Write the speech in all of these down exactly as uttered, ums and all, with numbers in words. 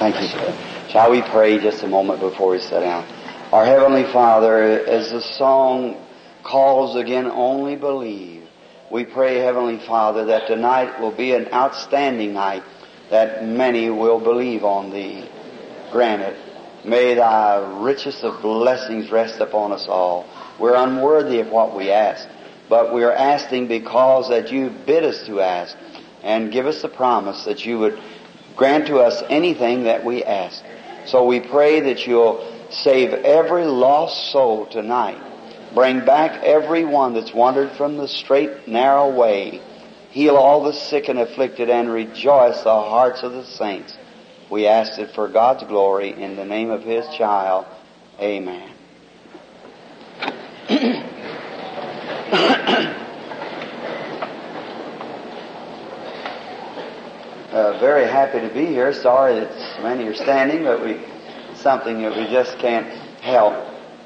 Thank you, sir. Shall we pray just a moment before we sit down? Our Heavenly Father, as the song calls again, only believe. We pray, Heavenly Father, that tonight will be an outstanding night, that many will believe on Thee. Grant it. May Thy richest of blessings rest upon us all. We're unworthy of what we ask, but we are asking because that You bid us to ask, and give us the promise that You would grant to us anything that we ask. So we pray that You'll save every lost soul tonight. Bring back every one that's wandered from the straight, narrow way. Heal all the sick and afflicted, and rejoice the hearts of the saints. We ask it for God's glory in the name of His child. Amen. Uh, very happy to be here. Sorry that so many are standing, but we something that we just can't help.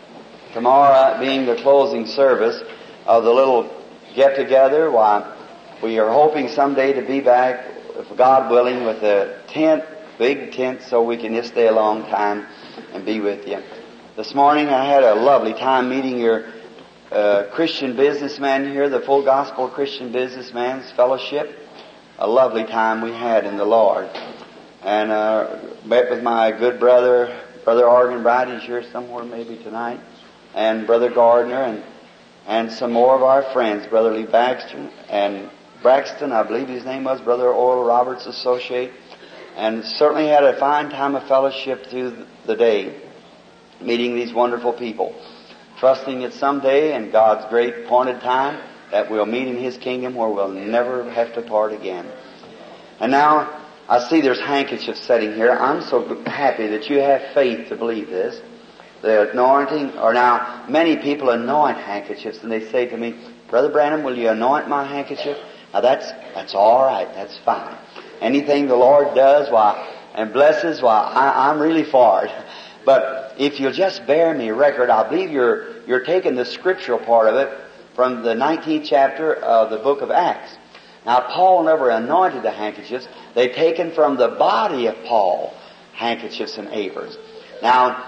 Tomorrow being the closing service of the little get-together, why, we are hoping someday to be back, if God willing, with a tent, big tent, so we can just stay a long time and be with you. This morning I had a lovely time meeting your uh, Christian businessman here, the Full Gospel Christian Businessman's Fellowship. A lovely time we had in the Lord. And uh, met with my good brother, Brother Arganbright, he's here somewhere maybe tonight, and Brother Gardner, and and some more of our friends, Brother Lee Baxter, and Braxton, I believe his name was, Brother Oral Roberts' associate, and certainly had a fine time of fellowship through the day, meeting these wonderful people, trusting that someday in God's great appointed time that we'll meet in His kingdom where we'll never have to part again. And now, I see there's handkerchiefs sitting here. I'm so happy that you have faith to believe this. The anointing, or now, many people anoint handkerchiefs, and they say to me, Brother Branham, will you anoint my handkerchief? Now that's, that's alright, that's fine. Anything the Lord does, why, and blesses, why, I, I'm really for it. But if you'll just bear me record, I believe you're, you're taking the scriptural part of it from the nineteenth chapter of the book of Acts. Now, Paul never anointed the handkerchiefs. They're taken from the body of Paul, handkerchiefs and aprons. Now,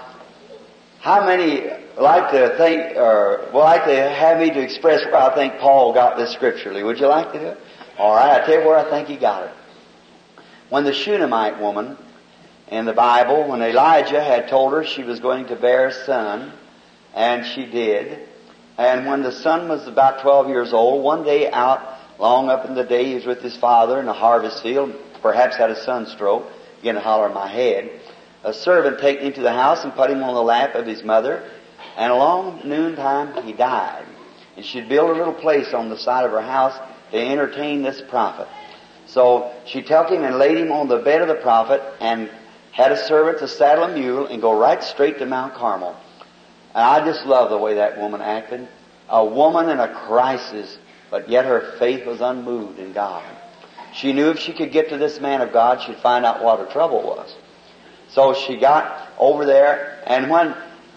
how many like to think, or would like to have me to express where I think Paul got this scripturally? Would you like to do it? All right, I'll tell you where I think he got it. When the Shunammite woman in the Bible, when Elijah had told her she was going to bear a son, and she did, and when the son was about twelve years old, one day out, long up in the day, he was with his father in a harvest field, perhaps had a sunstroke, began to holler in my head. A servant took him into the house and put him on the lap of his mother, and along noontime he died. And she'd built a little place on the side of her house to entertain this prophet. So she took him and laid him on the bed of the prophet and had a servant to saddle a mule and go right straight to Mount Carmel. And I just love the way that woman acted. A woman in a crisis, but yet her faith was unmoved in God. She knew if she could get to this man of God, she'd find out what her trouble was. So she got over there, and when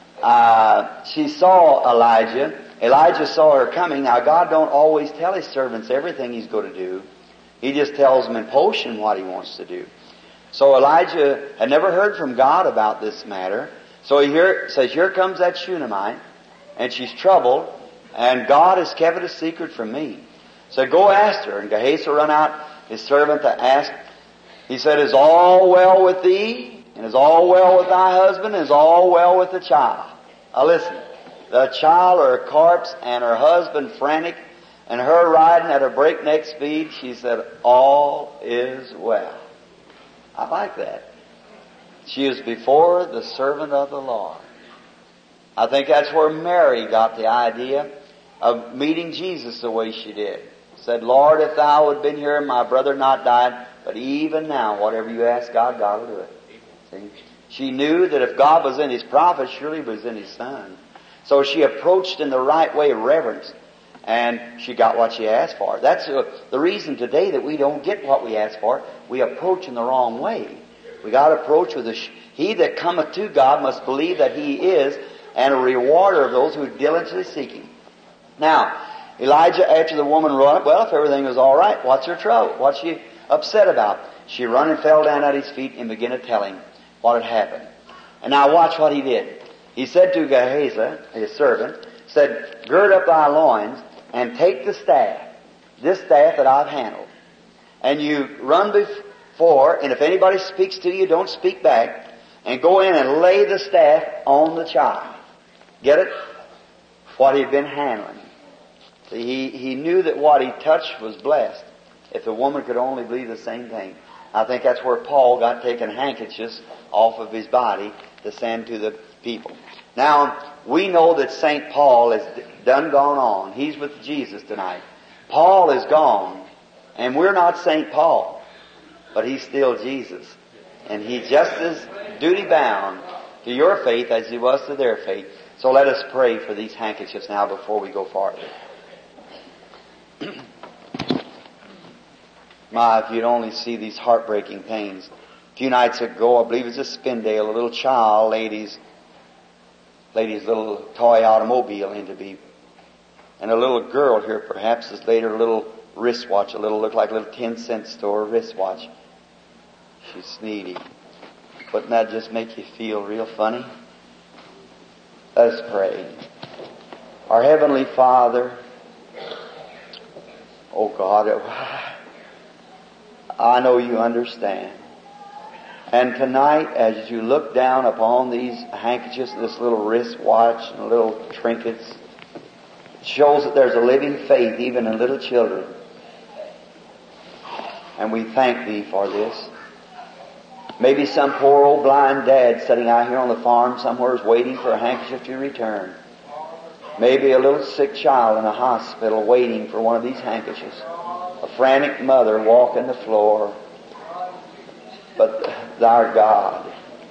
uh, she saw Elijah, Elijah saw her coming. Now, God don't always tell His servants everything He's going to do. He just tells them in potion what He wants to do. So Elijah had never heard from God about this matter. So he hear, says, here comes that Shunammite, and she's troubled, and God has kept it a secret from me. So go ask her. And Gehazi run out, his servant, to ask. He said, is all well with thee? And is all well with thy husband? And is all well with the child? Now listen, the child or a corpse and her husband frantic, and her riding at a breakneck speed, she said, all is well. I like that. She is before the servant of the Lord. I think that's where Mary got the idea of meeting Jesus the way she did. Said, Lord, if thou had been here, my brother not died, but even now, whatever you ask God, God will do it. See? She knew that if God was in His prophet, surely He was in His Son. So she approached in the right way, reverence, and she got what she asked for. That's uh, the reason today that we don't get what we ask for. We approach in the wrong way. We got to approach with a, sh- He that cometh to God must believe that He is, and a rewarder of those who diligently seek Him. Now, Elijah, after the woman run up, well, if everything was all right, what's her trouble? What's she upset about? She run and fell down at his feet and began to tell him. what had happened. And now watch what he did. He said to Gehazi, his servant, said, gird up thy loins and take the staff, this staff that I've handled. And you run before, and if anybody speaks to you, don't speak back, and go in and lay the staff on the child. Get it? What he'd been handling. See, he, he knew that what he touched was blessed. If the woman could only believe the same thing. I think that's where Paul got taken handkerchiefs off of his body to send to the people. Now, we know that Saint Paul is done gone on. He's with Jesus tonight. Paul is gone, and we're not Saint Paul, but he's still Jesus. And he's just as duty-bound to your faith as he was to their faith. So let us pray for these handkerchiefs now before we go farther. My, if you'd only see these heartbreaking things. A few nights ago, I believe it was a Spindale, a little child laid his, laid his little toy automobile into be. And a little girl here perhaps has laid her little wristwatch, a little, looked like a little ten cent store wristwatch. She's needy. Wouldn't that just make you feel real funny? Let us pray. Our Heavenly Father, oh God, I know you understand. And tonight, as you look down upon these handkerchiefs, this little wristwatch and little trinkets, it shows that there's a living faith even in little children. And we thank Thee for this. Maybe some poor old blind dad sitting out here on the farm somewhere is waiting for a handkerchief to return. Maybe a little sick child in a hospital waiting for one of these handkerchiefs. A frantic mother walking the floor. But our God,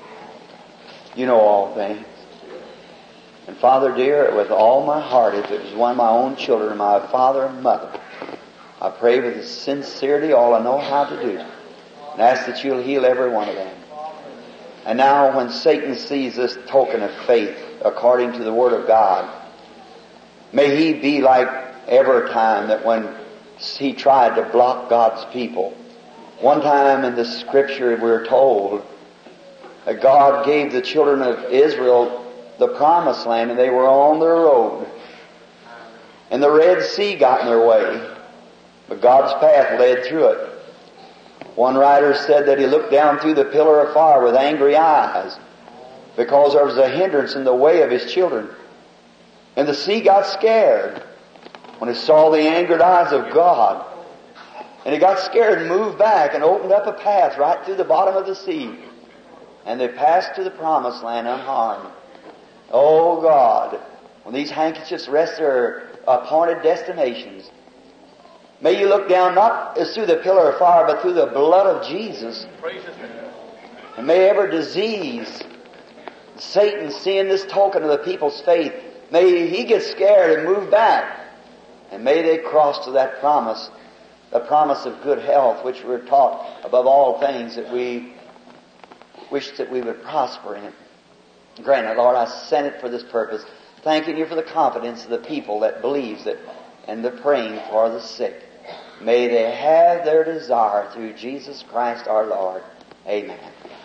you know all things. And Father dear, with all my heart, if it was one of my own children, my father and mother, I pray with sincerity all I know how to do, and ask that you'll heal every one of them. And now when Satan sees this token of faith according to the Word of God, may he be like every time that when he tried to block God's people. One time in the Scripture we're told that God gave the children of Israel the promised land and they were on their road. And the Red Sea got in their way. But God's path led through it. One writer said that he looked down through the pillar of fire with angry eyes because there was a hindrance in the way of his children. And the sea got scared when it saw the angered eyes of God. And it got scared and moved back and opened up a path right through the bottom of the sea. And they passed to the promised land unharmed. Oh God, when these handkerchiefs rest their appointed destinations, may you look down not as through the pillar of fire, but through the blood of Jesus. And may every disease, Satan seeing this token of the people's faith, may he get scared and move back. And may they cross to that promise, the promise of good health, which we're taught above all things that we wish that we would prosper in. Granted, Lord, I sent it for this purpose, thanking you for the confidence of the people that believes it and the praying for the sick. May they have their desire through Jesus Christ our Lord. Amen.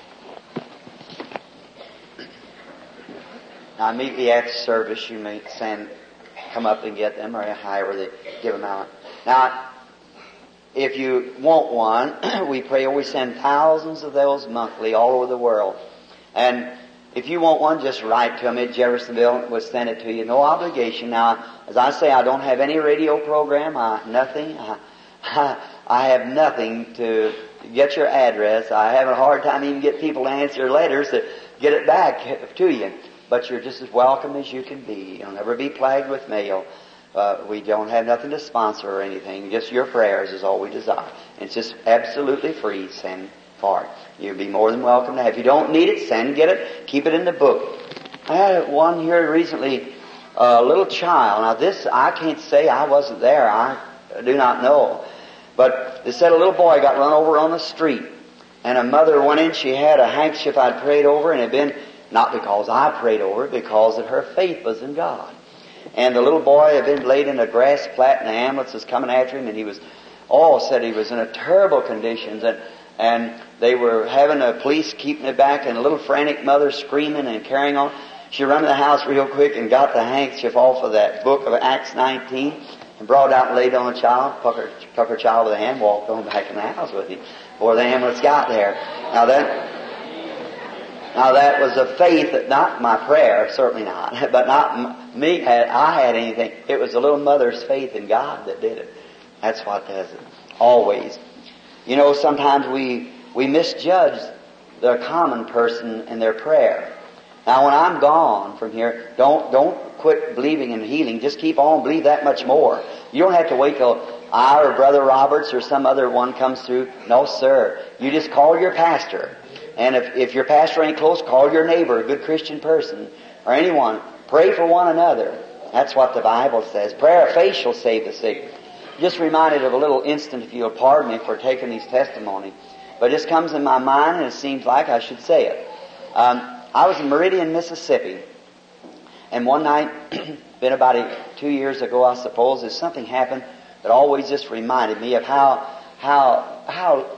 Now, immediately after service, you may send, come up and get them, or however they give them out. Now, if you want one, we pray we send thousands of those monthly all over the world. And if you want one, just write to them at Jeffersonville. We'll send it to you. No obligation. Now, as I say, I don't have any radio program. I, nothing. I, I, I have nothing to get your address. I have a hard time even get people to answer letters to get it back to you. But you're just as welcome as you can be. You'll never be plagued with mail. Uh, we don't have nothing to sponsor or anything. Just your prayers is all we desire. And it's just absolutely free. Send for it. You'll be more than welcome to have. If you don't need it, send, get it, keep it in the book. I had one here recently, a little child. Now this, I can't say I wasn't there. I do not know. But they said a little boy got run over on the street. And a mother went in, she had a handkerchief I'd prayed over, and it had been, not because I prayed over it, because that her faith was in God. And the little boy had been laid in a grass plat, and the ambulance was coming after him, and he was, oh, said he was in a terrible condition. And And they were having the police keeping it back, and a little frantic mother screaming and carrying on. She ran to the house real quick and got the handkerchief off of that book of Acts nineteen and brought it out and laid it on the child, took her, took her child with a hand, walked on back in the house with him before the ambulance got there. Now that, now that was a faith that, not my prayer, certainly not, but not me, I had anything. It was the little mother's faith in God that did it. That's what does it. Always. You know, sometimes we, we misjudge the common person in their prayer. Now, when I'm gone from here, don't don't quit believing in healing. Just keep on, believe that much more. You don't have to wait till I or Brother Roberts or some other one comes through. No, sir. You just call your pastor. And if, if your pastor ain't close, call your neighbor, a good Christian person, or anyone. Pray for one another. That's what the Bible says. Prayer of faith shall save the sick. Just reminded of a little instant, if you'll pardon me for taking these testimony. But it just comes in my mind, and it seems like I should say it. Um, I was in Meridian, Mississippi, and one night, been about a, two years ago, I suppose, there's something happened that always just reminded me of how how how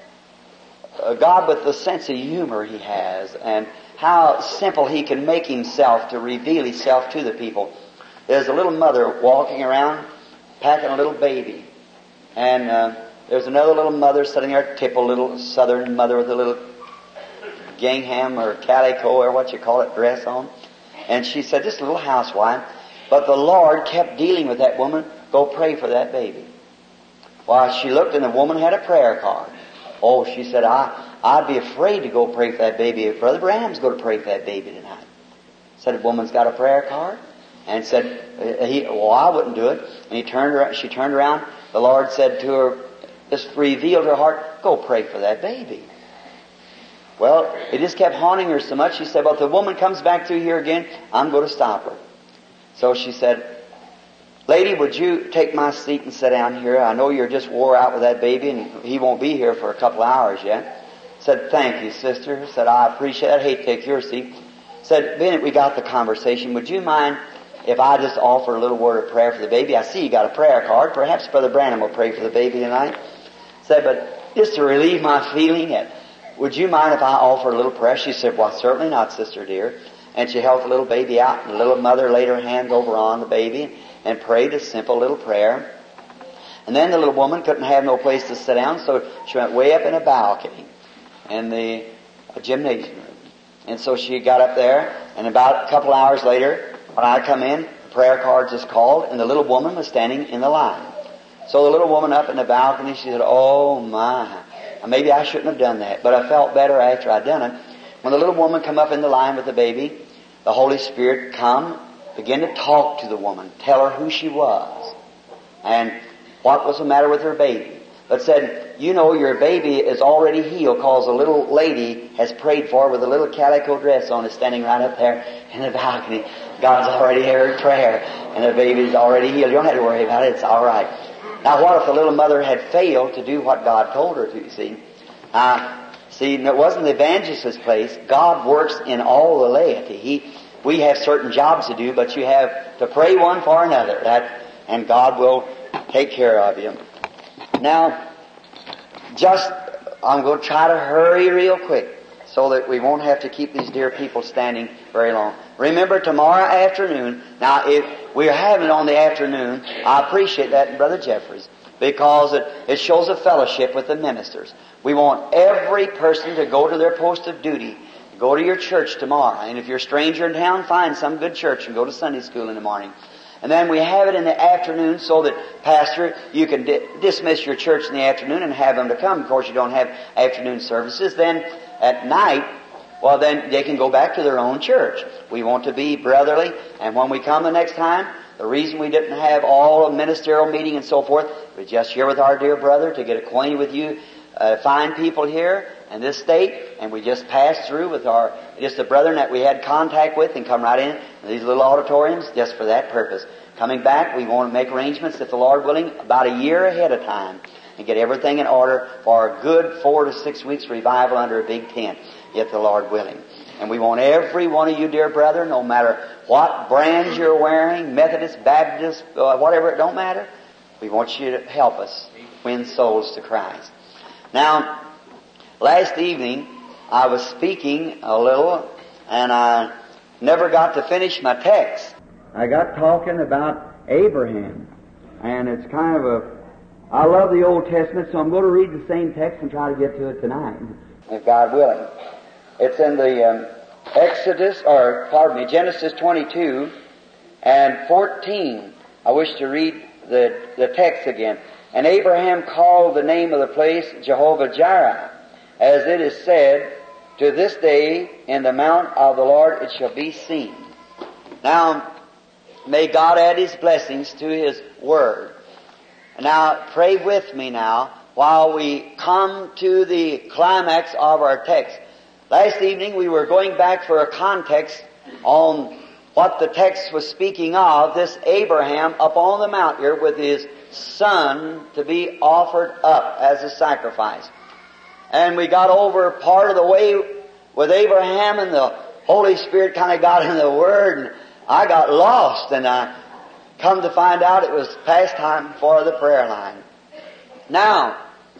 uh, God, with the sense of humor He has, and how simple He can make Himself to reveal Himself to the people. There's a little mother walking around, packing a little baby, and uh, there's another little mother sitting there, typical little southern mother with a little gingham or calico or what you call it dress on. And she said, this little housewife, but the Lord kept dealing with that woman, go pray for that baby. Well, she looked and the woman had a prayer card. Oh, she said, I, I'd be afraid to go pray for that baby if Brother Branham's going to pray for that baby tonight. Said, the woman's got a prayer card? And said, he, well, I wouldn't do it. And he turned around, she turned around, the Lord said to her, just revealed her heart, go pray for that baby. Well, it just kept haunting her so much. She said, well, if the woman comes back through here again, I'm going to stop her. So she said, lady, would you take my seat and sit down here? I know you're just wore out with that baby and he won't be here for a couple of hours yet. Said, thank you, sister. Said, I appreciate it. I hate to take your seat. Said, then we got the conversation. Would you mind if I just offer a little word of prayer for the baby? I see you got a prayer card. Perhaps Brother Branham will pray for the baby tonight. Said, but just to relieve my feeling, it, would you mind if I offer a little prayer? She said, well, certainly not, sister dear. And she held the little baby out, and the little mother laid her hands over on the baby and prayed a simple little prayer. And then the little woman couldn't have no place to sit down, so she went way up in a balcony in the gymnasium room. And so she got up there, and about a couple hours later, when I come in, the prayer cards is called, and the little woman was standing in the line. So the little woman up in the balcony, she said, oh my, maybe I shouldn't have done that, but I felt better after I'd done it. When the little woman come up in the line with the baby, the Holy Spirit come, begin to talk to the woman, tell her who she was, and what was the matter with her baby. But said, you know, your baby is already healed because a little lady has prayed for her with a little calico dress on, is standing right up there in the balcony. God's already heard prayer, and the baby's already healed. You don't have to worry about it. It's all right. Now, what if the little mother had failed to do what God told her to, you see? Uh, see, it wasn't the evangelist's place. God works in all the laity. He, we have certain jobs to do, but you have to pray one for another. That, and God will take care of you. Now, just, I'm going to try to hurry real quick so that we won't have to keep these dear people standing very long. Remember, tomorrow afternoon, now if we're having it on the afternoon, I appreciate that in Brother Jeffries, because it, it shows a fellowship with the ministers. We want every person to go to their post of duty. Go to your church tomorrow. And if you're a stranger in town, find some good church and go to Sunday school in the morning. And then we have it in the afternoon so that, Pastor, you can di- dismiss your church in the afternoon and have them to come. Of course, you don't have afternoon services. Then at night, well, then they can go back to their own church. We want to be brotherly. And when we come the next time, the reason we didn't have all a ministerial meeting and so forth, we're just here with our dear brother to get acquainted with you, uh, fine people here in this state. And we just passed through with our, just the brethren that we had contact with and come right in these little auditoriums just for that purpose. Coming back, we want to make arrangements, if the Lord willing, about a year ahead of time and get everything in order for a good four to six weeks revival under a big tent, if the Lord willing. And we want every one of you, dear brother, no matter what brand you're wearing, Methodist, Baptist, uh, whatever, it don't matter. We want you to help us win souls to Christ. Now, Last evening, I was speaking a little, and I never got to finish my text. I got talking about Abraham, and it's kind of a... I love the Old Testament, so I'm going to read the same text and try to get to it tonight, if God willing. It's in the um, Exodus, or pardon me, Genesis twenty-two and fourteen. I wish to read the, the text again. And Abraham called the name of the place Jehovah-Jireh, as it is said, to this day in the mount of the Lord it shall be seen. Now, may God add His blessings to His Word. Now, pray with me now while we come to the climax of our text. Last evening we were going back for a context on what the text was speaking of, this Abraham up on the mount here with his son to be offered up as a sacrifice. And we got over part of the way with Abraham, and the Holy Spirit kind of got in the Word, and I got lost, and I come to find out it was past time for the prayer line. Now,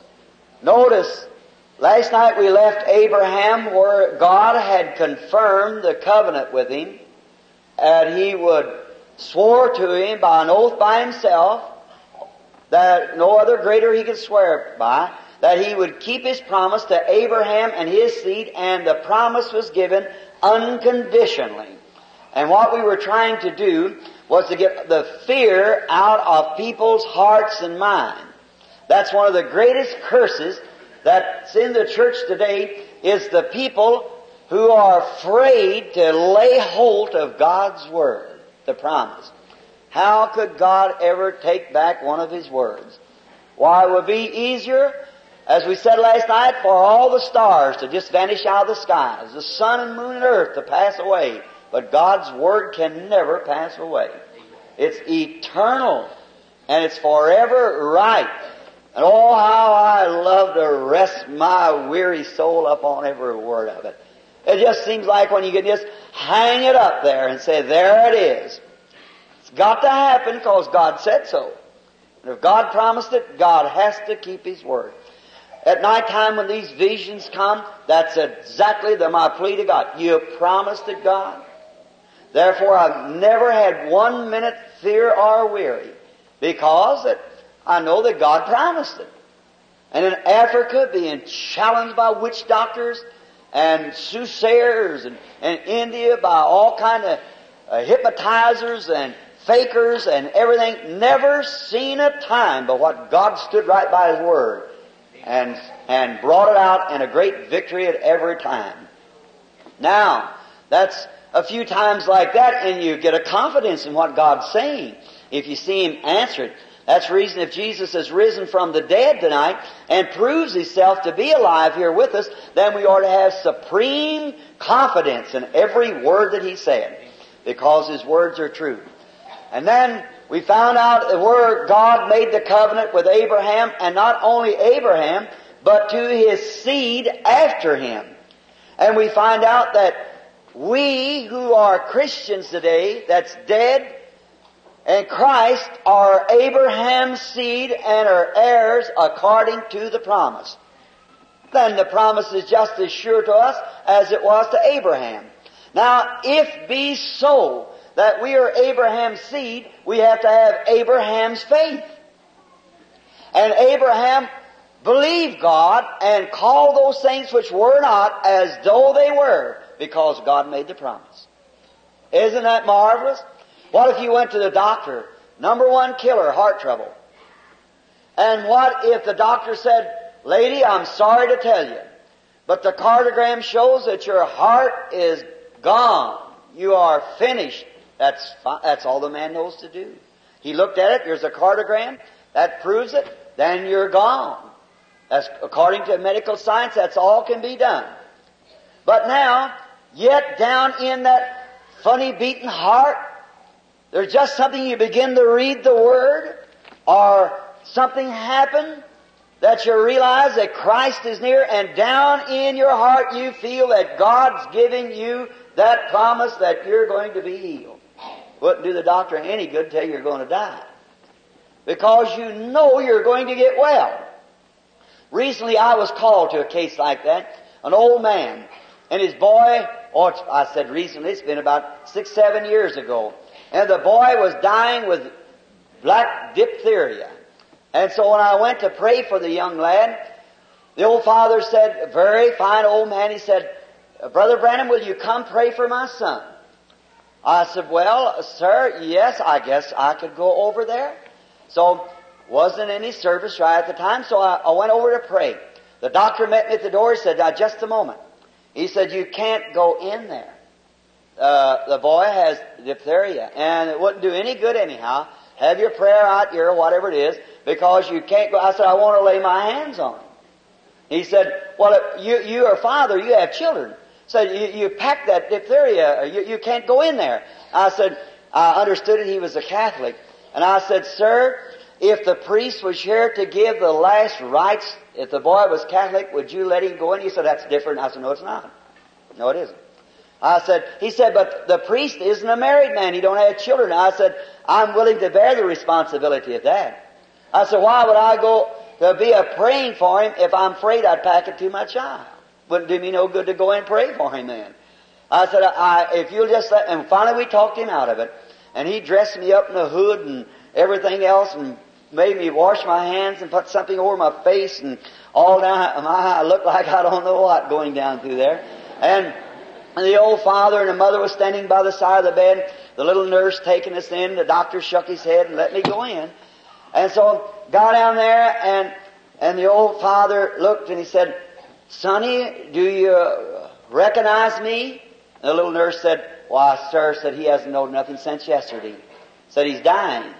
notice, last night we left Abraham where God had confirmed the covenant with him, and He would swore to him by an oath by Himself, that no other greater He could swear by, that He would keep His promise to Abraham and his seed, and the promise was given unconditionally. And what we were trying to do was to get the fear out of people's hearts and minds. That's one of the greatest curses that's in the church today, is the people who are afraid to lay hold of God's Word, the promise. How could God ever take back one of His words? Why, it would be easier, as we said last night, for all the stars to just vanish out of the skies, the sun and moon and earth to pass away. But God's Word can never pass away. It's eternal, and it's forever right. And oh, how I love to rest my weary soul upon every word of it. It just seems like when you can just hang it up there and say, there it is. It's got to happen because God said so. And if God promised it, God has to keep His Word. At night time when these visions come, that's exactly the, my plea to God. You promised it, God. Therefore, I've never had one minute fear or weary, because that I know that God promised it. And in Africa, being challenged by witch doctors and soothsayers, and, and India by all kind of uh, hypnotizers and fakers and everything, never seen a time but what God stood right by His Word and and brought it out in a great victory at every time. Now, that's a few times like that, and you get a confidence in what God's saying if you see Him answer it. That's the reason if Jesus has risen from the dead tonight and proves Himself to be alive here with us, then we ought to have supreme confidence in every word that He said, because His words are true. And then we found out where God made the covenant with Abraham, and not only Abraham, but to his seed after him. And we find out that we who are Christians today, that's dead, and Christ are Abraham's seed and are heirs according to the promise. Then the promise is just as sure to us as it was to Abraham. Now, if be so that we are Abraham's seed, we have to have Abraham's faith. And Abraham believed God and called those things which were not as though they were, because God made the promise. Isn't that marvelous? What if you went to the doctor, number one killer, heart trouble? And what if the doctor said, lady, I'm sorry to tell you, but the cardiogram shows that your heart is gone. You are finished. That's fine. That's all the man knows to do. He looked at it, there's a cardiogram, that proves it, then you're gone. That's according to medical science, that's all can be done. But now, yet down in that funny beating heart, there's just something, you begin to read the Word, or something happened that you realize that Christ is near, and down in your heart you feel that God's giving you that promise that you're going to be healed. Wouldn't do the doctor any good till you're going to die, because you know you're going to get well. Recently I was called to a case like that. An old man and his boy, or I said recently, it's been about six, seven years ago. And the boy was dying with black diphtheria. And so when I went to pray for the young lad, the old father said, very fine old man, he said, Brother Branham, will you come pray for my son? I said, well, sir, yes, I guess I could go over there. So, wasn't any service right at the time, so I, I went over to pray. The doctor met me at the door. He said, now, just a moment. He said, you can't go in there. Uh, the boy has diphtheria, and it wouldn't do any good anyhow. Have your prayer out here, whatever it is, because you can't go. I said, I want to lay my hands on him. He said, well, you, you are father, you have children. So you, you pack that diphtheria, you, you can't go in there. I said, I understood it, he was a Catholic. And I said, sir, if the priest was here to give the last rites, if the boy was Catholic, would you let him go in? He said, that's different. I said, no, it's not. No, it isn't. I said, he said, but the priest isn't a married man. He don't have children. I said, I'm willing to bear the responsibility of that. I said, why would I go to be a praying for him if I'm afraid I'd pack it to my child? Wouldn't do me no good to go and pray for him then. I said, I, if you'll just let, and finally we talked him out of it. And he dressed me up in a hood and everything else and made me wash my hands and put something over my face and all down. My, I looked like I don't know what going down through there. And the old father and the mother was standing by the side of the bed. The little nurse taking us in. The doctor shook his head and let me go in. And so got down there and and the old father looked and he said, Sonny, do you recognize me? And the little nurse said, why, sir, said he hasn't known nothing since yesterday. Said he's dying.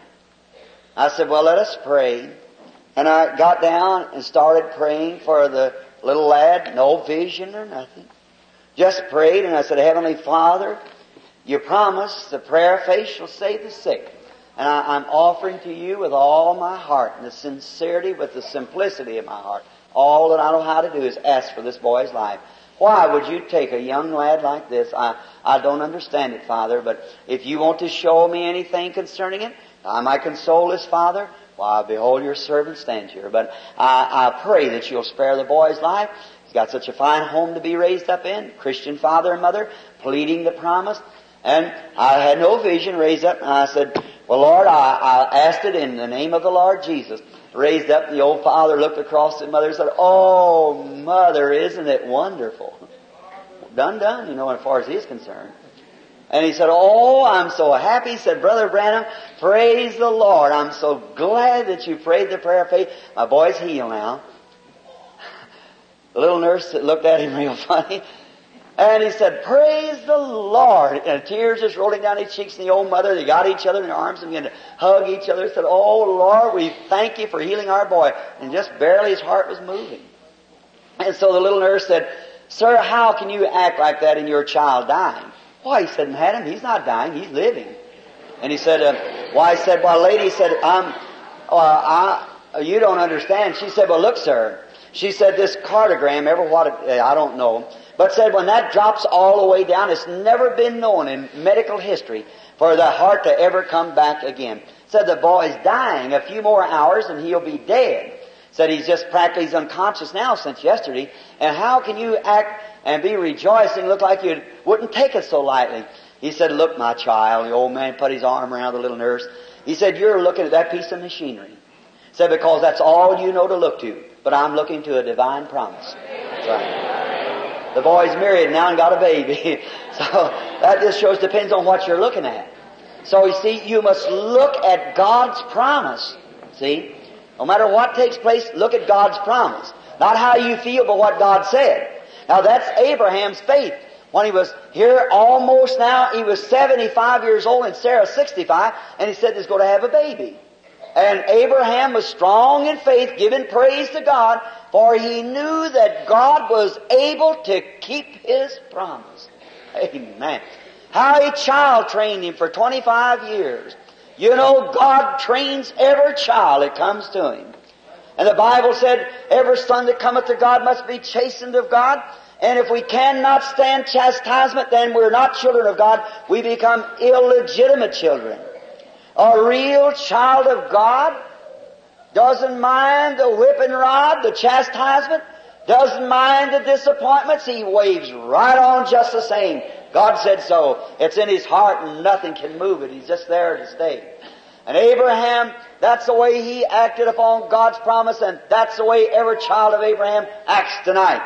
I said, well, let us pray. And I got down and started praying for the little lad. No vision or nothing. Just prayed, and I said, Heavenly Father, you promised the prayer of faith shall save the sick. And I, I'm offering to you with all my heart, and the sincerity, with the simplicity of my heart. All that I know how to do is ask for this boy's life. Why would you take a young lad like this? I, I don't understand it, Father, but if you want to show me anything concerning it, I might console this father. Why, behold, your servant stands here. But I, I pray that you'll spare the boy's life. He's got such a fine home to be raised up in. Christian father and mother, pleading the promise. And I had no vision, raised up, and I said, well, Lord, I, I asked it in the name of the Lord Jesus. Raised up, and the old father looked across at mother and said, oh, mother, isn't it wonderful? Done, done, you know, as far as he's concerned. And he said, oh, I'm so happy. He said, Brother Branham, praise the Lord. I'm so glad that you prayed the prayer of faith. My boy's healed now. The little nurse looked at him real funny. And he said, praise the Lord. And tears just rolling down his cheeks. And the old mother, they got each other in their arms and began to hug each other. Said, oh, Lord, we thank you for healing our boy. And just barely his heart was moving. And so the little nurse said, sir, how can you act like that in your child dying? Why, he said, madam, he's not dying, he's living. And he said, uh, why, he said, well, lady, said, um, uh, I, you don't understand. She said, well, look, sir. She said, this cardiogram, ever what, it, I don't know. But said, when that drops all the way down, it's never been known in medical history for the heart to ever come back again. Said, the boy's dying a few more hours and he'll be dead. Said, he's just practically he's unconscious now since yesterday. And how can you act and be rejoicing, look like you wouldn't take it so lightly? He said, look, my child. The old man put his arm around the little nurse. He said, you're looking at that piece of machinery. He said, because that's all you know to look to. But I'm looking to a divine promise. That's right. The boy's married now and got a baby. So that just shows, depends on what you're looking at. So you see, you must look at God's promise. See? No matter what takes place, look at God's promise. Not how you feel, but what God said. Now that's Abraham's faith. When he was here almost now, he was seventy-five years old and Sarah sixty-five, and he said he's going to have a baby. And Abraham was strong in faith, giving praise to God, for he knew that God was able to keep His promise. Amen. How he child trained him for twenty-five years. You know, God trains every child that comes to Him. And the Bible said, every son that cometh to God must be chastened of God. And if we cannot stand chastisement, then we're not children of God. We become illegitimate children. A real child of God Doesn't mind the whipping rod, the chastisement. Doesn't mind the disappointments. He waves right on just the same. God said so. It's in his heart and nothing can move it. He's just there to stay. And Abraham, that's the way he acted upon God's promise, and that's the way every child of Abraham acts tonight.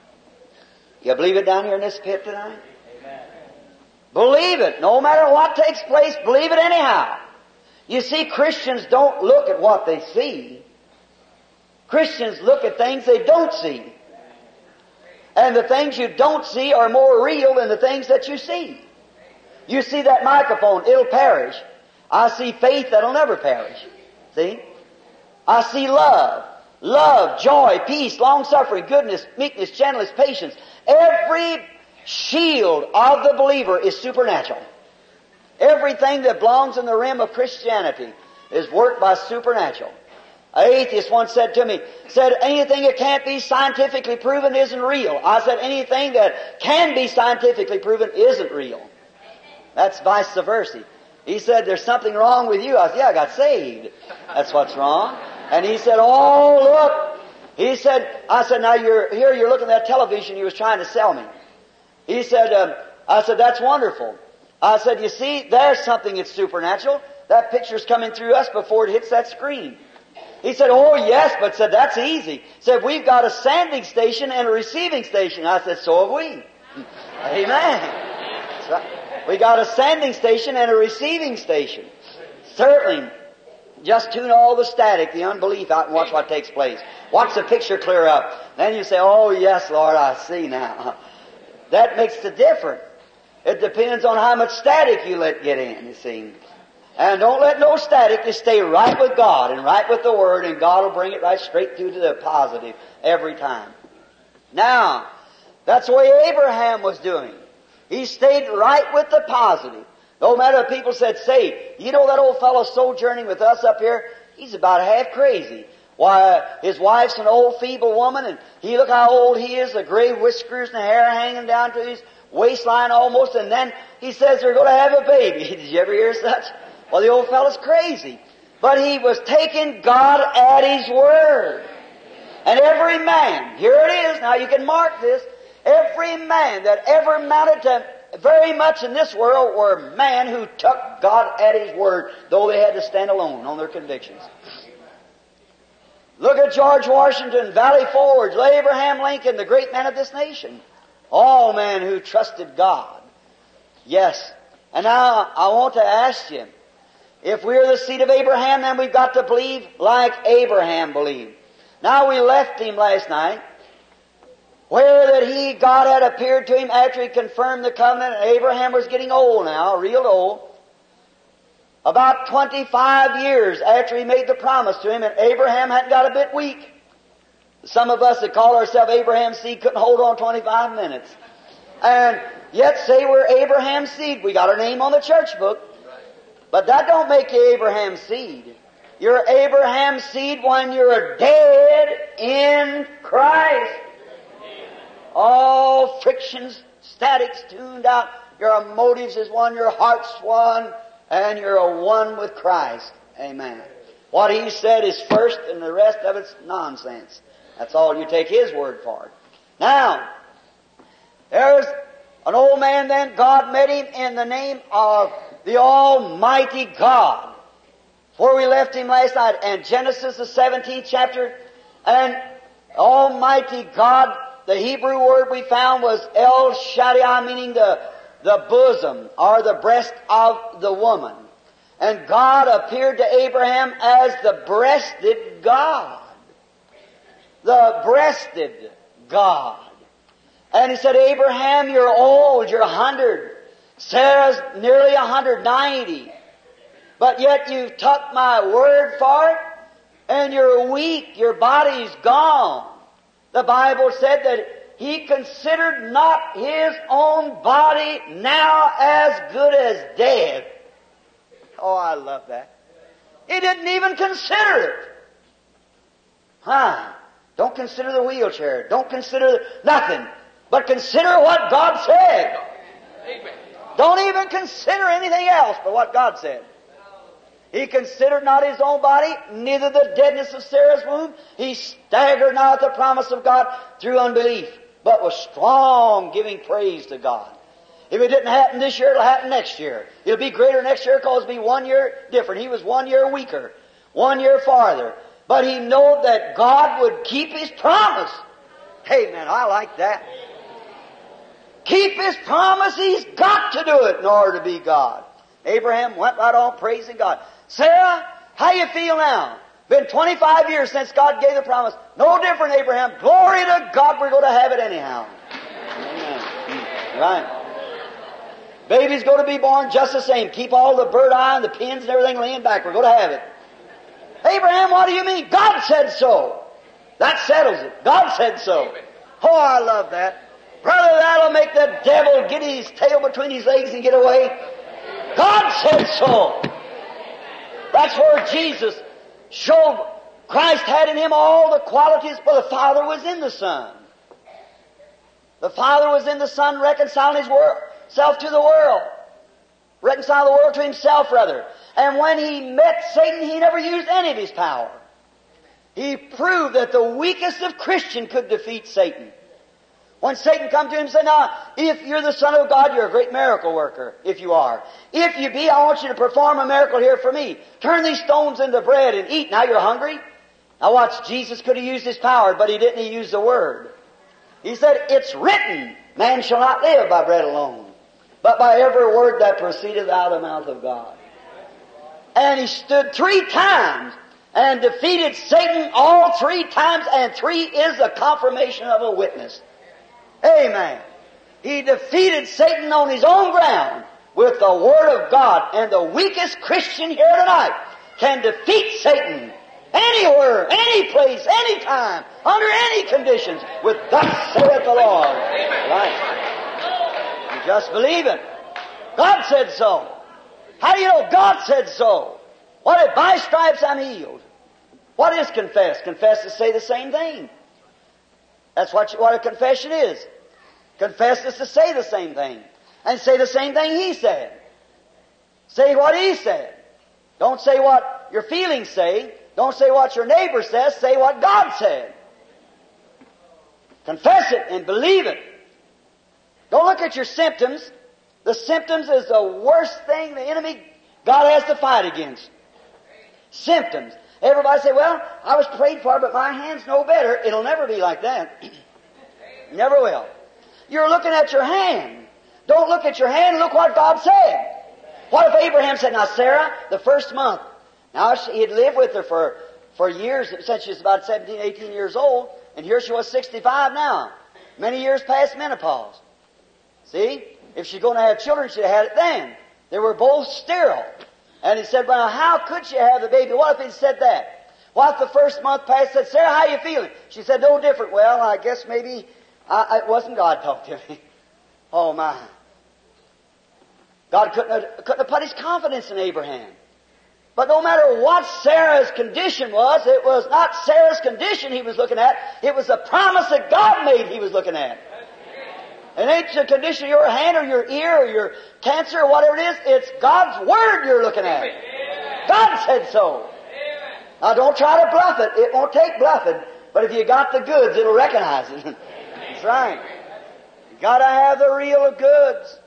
You believe it down here in this pit tonight? Amen. Believe it. No matter what takes place, believe it anyhow. You see, Christians don't look at what they see. Christians look at things they don't see. And the things you don't see are more real than the things that you see. You see that microphone, it'll perish. I see faith that'll never perish. See? I see love. Love, joy, peace, long-suffering, goodness, meekness, gentleness, patience. Every shield of the believer is supernatural. Everything that belongs in the realm of Christianity is worked by supernatural. An atheist once said to me, said, anything that can't be scientifically proven isn't real. I said, anything that can be scientifically proven isn't real. That's vice versa. He said, there's something wrong with you. I said, yeah, I got saved. That's what's wrong. And he said, oh, look. He said, I said, now you're here, you're looking at that television you was trying to sell me. He said, um, I said, that's wonderful. I said, you see, there's something that's supernatural. That picture's coming through us before it hits that screen. He said, oh, yes, but said, that's easy. Said, we've got a sending station and a receiving station. I said, so have we. Amen. That's right. We got a sending station and a receiving station. Certainly. Just tune all the static, the unbelief out and watch what takes place. Watch the picture clear up. Then you say, oh, yes, Lord, I see now. That makes the difference. It depends on how much static you let get in, you see. And don't let no static, just stay right with God and right with the Word, and God will bring it right straight through to the positive every time. Now, that's the way Abraham was doing. He stayed right with the positive. No matter if people said, say, you know that old fellow sojourning with us up here? He's about half crazy. Why, his wife's an old feeble woman, and he look how old he is, the gray whiskers and the hair hanging down to his waistline almost, and then he says they're going to have a baby. Did you ever hear such? Well, the old fellow's crazy. But he was taking God at His word. And every man, here it is, now you can mark this, every man that ever amounted to very much in this world were men who took God at His word, though they had to stand alone on their convictions. Look at George Washington, Valley Forge, Abraham Lincoln, the great men of this nation. All men who trusted God. Yes. And now I want to ask you, if we're the seed of Abraham, then we've got to believe like Abraham believed. Now we left him last night, where that he, God had appeared to him after he confirmed the covenant. Abraham was getting old now, real old. About twenty-five years after he made the promise to him, and Abraham hadn't got a bit weak. Some of us that call ourselves Abraham's seed couldn't hold on twenty-five minutes. And yet say we're Abraham's seed. We got our name on the church book. But that don't make you Abraham's seed. You're Abraham's seed when you're dead in Christ. All frictions, statics tuned out. Your motives is one, your heart's one, and you're a one with Christ. Amen. What He said is first, and the rest of it's nonsense. That's all. You take His word for it. Now, there's an old man then. God met him in the name of the Almighty God. Where we left him last night, and Genesis the seventeenth chapter, and Almighty God, the Hebrew word we found was El Shaddai, meaning the, the bosom or the breast of the woman. And God appeared to Abraham as the breasted God. The breasted God. And He said, Abraham, you're old, you're a hundred. Sarah's nearly a hundred ninety. But yet you've took my word for it, and you're weak, your body's gone. The Bible said that he considered not his own body now as good as dead. Oh, I love that. He didn't even consider it. Huh? Don't consider the wheelchair. Don't consider nothing. But consider what God said. Amen. Don't even consider anything else but what God said. He considered not his own body, neither the deadness of Sarah's womb. He staggered not at the promise of God through unbelief, but was strong, giving praise to God. If it didn't happen this year, it'll happen next year. It'll be greater next year because it'll be one year different. He was one year weaker, one year farther. But he knew that God would keep His promise. Hey, man, I like that. Keep His promise. He's got to do it in order to be God. Abraham went right on praising God. Sarah, how you feel now? Been twenty-five years since God gave the promise. No different, Abraham. Glory to God, we're going to have it anyhow. Amen. Right. Baby's going to be born just the same. Keep all the bird eye and the pins and everything laying back. We're going to have it. Abraham, what do you mean? God said so. That settles it. God said so. Oh, I love that. Brother, that'll make the devil get his tail between his legs and get away. God said so. That's where Jesus showed Christ had in Him all the qualities, but the Father was in the Son. The Father was in the Son, reconciling His world, self to the world. Reconcile the world to Himself, rather. And when He met Satan, He never used any of His power. He proved that the weakest of Christians could defeat Satan. When Satan come to him and said, now, if you're the Son of God, you're a great miracle worker, if you are. If you be, I want you to perform a miracle here for me. Turn these stones into bread and eat. Now you're hungry. Now watch, Jesus could have used His power, but He didn't. He used the Word. He said, it's written, man shall not live by bread alone, but by every word that proceedeth out of the mouth of God. And He stood three times and defeated Satan all three times, and three is the confirmation of a witness. Amen. He defeated Satan on his own ground with the Word of God, and the weakest Christian here tonight can defeat Satan anywhere, any place, any time, under any conditions, with thus saith the Lord. Right. You just believe it. God said so. How do you know God said so? What if by stripes I'm healed? What is confess? Confess is to say the same thing. That's what, you, what a confession is. Confess is to say the same thing. And say the same thing He said. Say what He said. Don't say what your feelings say. Don't say what your neighbor says. Say what God said. Confess it and believe it. Don't look at your symptoms. The symptoms is the worst thing the enemy God has to fight against. Symptoms. Everybody say, well, I was prayed for, but my hand's no better. It'll never be like that. Never will. You're looking at your hand. Don't look at your hand, look what God said. What if Abraham said, now Sarah, the first month, now she, he'd lived with her for, for years, since she was about seventeen, eighteen years old, and here she was sixty-five now. Many years past menopause. See? If she's going to have children, she'd have had it then. They were both sterile. And he said, well, how could she have the baby? What if he said that? What if the first month passed, said, Sarah, how you feeling? She said, no different. Well, I guess maybe I, it wasn't God talking to me. Oh, my. God couldn't have, couldn't have put His confidence in Abraham. But no matter what Sarah's condition was, it was not Sarah's condition He was looking at. It was the promise that God made He was looking at. It ain't the condition of your hand or your ear or your cancer or whatever it is. It's God's Word you're looking at. God said so. Now don't try to bluff it. It won't take bluffing. But if you got the goods, it'll recognize it. That's right. You gotta have the real goods.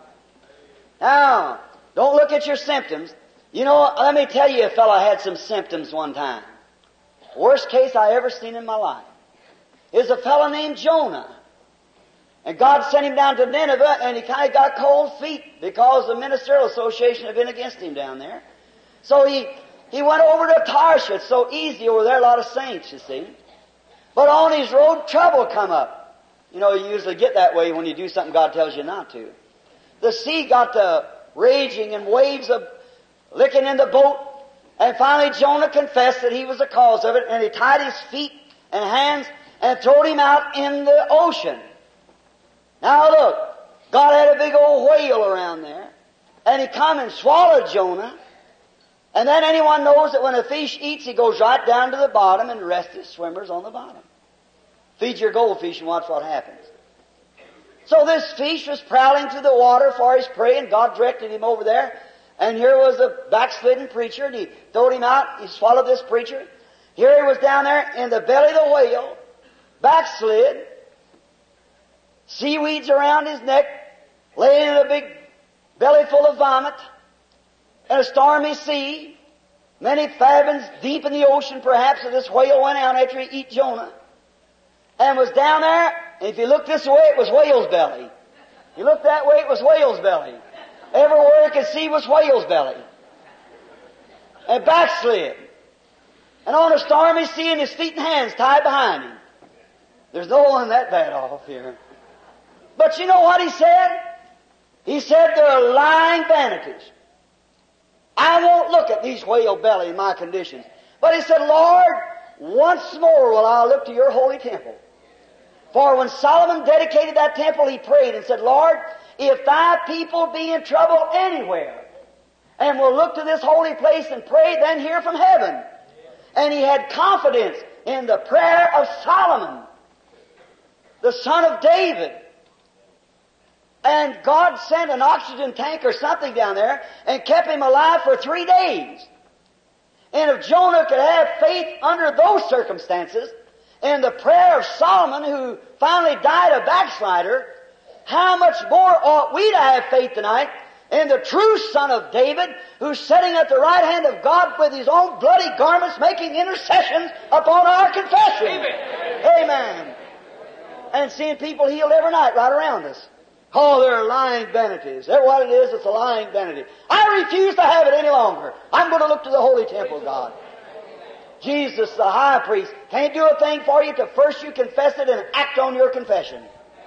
Now, don't look at your symptoms. You know, let me tell you, a fellow had some symptoms one time. Worst case I ever seen in my life. Is a fellow named Jonah. And God sent him down to Nineveh, and he kind of got cold feet because the ministerial association had been against him down there. So he, he went over to Tarshish. It's so easy over there, a lot of saints, you see. But on his road, trouble come up. You know, you usually get that way when you do something God tells you not to. The sea got to raging and waves of licking in the boat. And finally Jonah confessed that he was the cause of it, and he tied his feet and hands and threw him out in the ocean. Now look, God had a big old whale around there, and He come and swallowed Jonah. And then anyone knows that when a fish eats, he goes right down to the bottom and rests his swimmers on the bottom. Feed your goldfish and watch what happens. So this fish was prowling through the water for his prey, and God directed him over there. And here was a backslidden preacher, and he throwed him out. He swallowed this preacher. Here he was down there in the belly of the whale, backslid, seaweeds around his neck, laying in a big belly full of vomit, in a stormy sea, many fathoms deep in the ocean perhaps, and this whale went out after he ate Jonah, and was down there, and if you look this way, it was whale's belly. If you look that way, it was whale's belly. Everywhere you could see was whale's belly. And backslid. And on a stormy sea, and his feet and hands tied behind him. There's no one that bad off here. But you know what he said? He said there are lying vanities. I won't look at these whale belly in my conditions. But he said, Lord, once more will I look to your holy temple. For when Solomon dedicated that temple, he prayed and said, Lord, if thy people be in trouble anywhere, and will look to this holy place and pray, then hear from heaven. And he had confidence in the prayer of Solomon, the son of David. And God sent an oxygen tank or something down there and kept him alive for three days. And if Jonah could have faith under those circumstances, in the prayer of Solomon, who finally died a backslider, how much more ought we to have faith tonight in the true Son of David, who's sitting at the right hand of God with his own bloody garments making intercessions upon our confession. Amen. Amen. And seeing people healed every night right around us. Oh, they're lying vanities. That's what it is. It's a lying vanity. I refuse to have it any longer. I'm going to look to the holy temple of God. Jesus, the high priest, can't do a thing for you till first you confess it and act on your confession.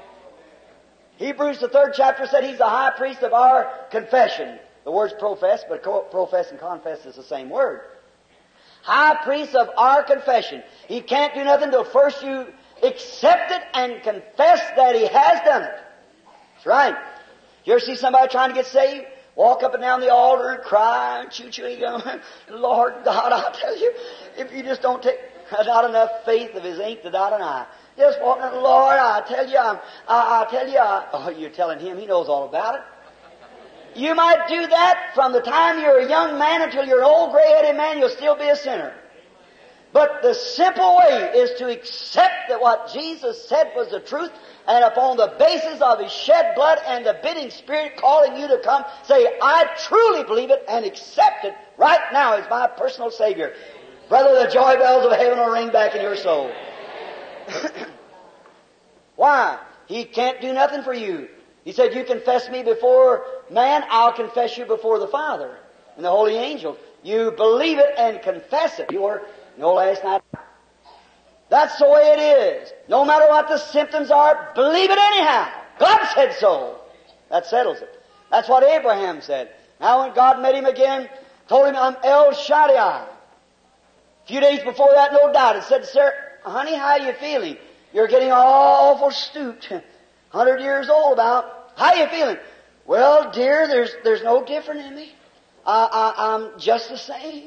Hebrews, the third chapter, said He's the high priest of our confession. The word's profess, but profess and confess is the same word. High priest of our confession. He can't do nothing till first you accept it and confess that He has done it. That's right. You ever see somebody trying to get saved? Walk up and down the altar and cry and choo-choo. You go, Lord God, I'll tell you, if you just don't take not enough faith of His ink to dot an I. Just walking, Lord, I tell you, I'm, I, I tell you, I, oh, you're telling Him, He knows all about it. You might do that from the time you're a young man until you're an old gray-headed man, you'll still be a sinner. But the simple way is to accept that what Jesus said was the truth, and upon the basis of His shed blood and the bidding Spirit calling you to come, say, I truly believe it and accept it right now as my personal Savior. Brother, the joy bells of heaven will ring back in your soul. Why? He can't do nothing for you. He said, you confess me before man, I'll confess you before the Father and the holy angels. You believe it and confess it. You were, no, last night. That's the way it is. No matter what the symptoms are, believe it anyhow. God said so. That settles it. That's what Abraham said. Now when God met him again, told him, I'm El Shaddai. A few days before that, no doubt, it said, sir, honey, how you feeling? You're getting awful stooped. Hundred years old about. How you feeling? Well, dear, there's there's no different in me. I, I, I'm just the same.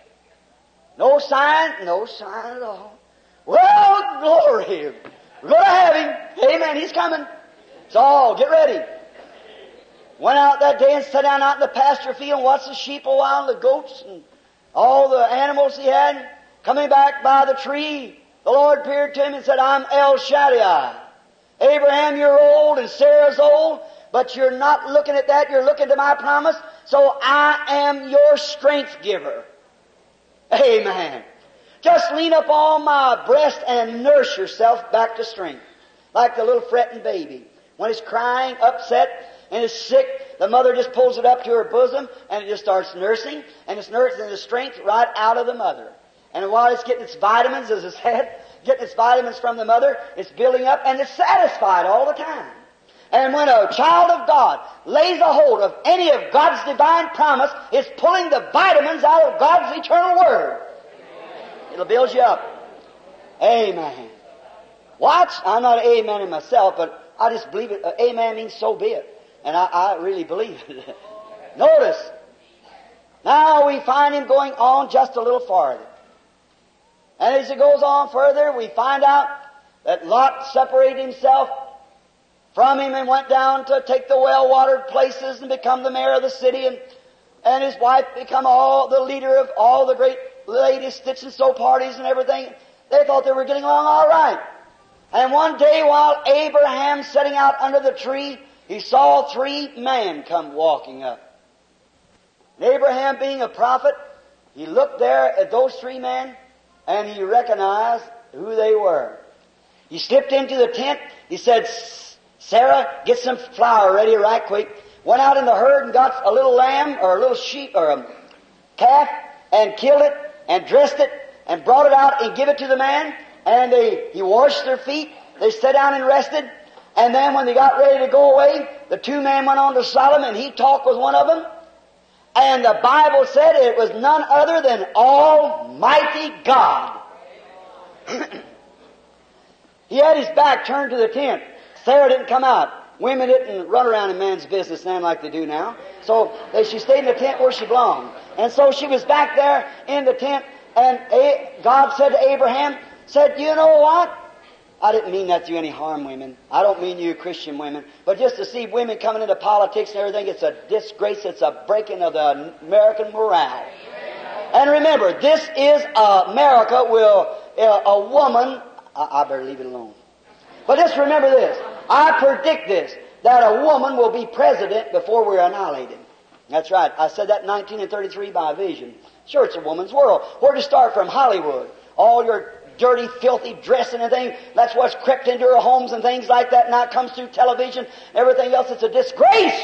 No sign, no sign at all. Well, glory. We're going to have Him. Amen. He's coming. So, all, get ready. Went out that day and sat down out in the pasture field and watched the sheep a while, and the goats, and all the animals he had. Coming back by the tree, the Lord appeared to him and said, I'm El Shaddai. Abraham, you're old and Sarah's old, but you're not looking at that. You're looking to my promise. So I am your strength giver. Amen. Just lean up on my breast and nurse yourself back to strength. Like the little fretting baby. When it's crying, upset, and it's sick, the mother just pulls it up to her bosom and it just starts nursing, and it's nursing the strength right out of the mother. And while it's getting its vitamins, as I said, getting its vitamins from the mother, it's building up and it's satisfied all the time. And when a child of God lays a hold of any of God's divine promise, it's pulling the vitamins out of God's eternal Word. It'll build you up. Amen. Watch. I'm not an amen in myself, but I just believe it. Uh, amen means so be it. And I, I really believe it. Notice. Now we find him going on just a little farther. And as he goes on further, we find out that Lot separated himself from him and went down to take the well-watered places and become the mayor of the city. And and his wife become all the leader of all the great ladies' stitch and sew parties and everything. They thought they were getting along all right. And one day while Abraham sitting out under the tree, he saw three men come walking up. And Abraham being a prophet, he looked there at those three men and he recognized who they were. He slipped into the tent. He said, Sarah, get some flour ready right quick. Went out in the herd and got a little lamb or a little sheep or a calf and killed it and dressed it and brought it out and give it to the man. And they, he washed their feet. They sat down and rested. And then when they got ready to go away, the two men went on to Sodom and he talked with one of them. And the Bible said it was none other than Almighty God. He had his back turned to the tent. Sarah didn't come out. Women didn't run around in man's business then like they do now. So they, she stayed in the tent where she belonged. And so she was back there in the tent, and A- God said to Abraham, said, you know what? I didn't mean that to you any harm, women. I don't mean you Christian women. But just to see women coming into politics and everything, it's a disgrace. It's a breaking of the American morale. And remember, this is America will, uh, a woman, I, I better leave it alone. But just remember this. I predict this, that a woman will be president before we're annihilated. That's right. I said that in nineteen thirty-three by vision. Sure, it's a woman's world. Where to start from? Hollywood. All your dirty, filthy dressing and things. That's what's crept into her homes and things like that. Now it comes through television. Everything else, it's a disgrace.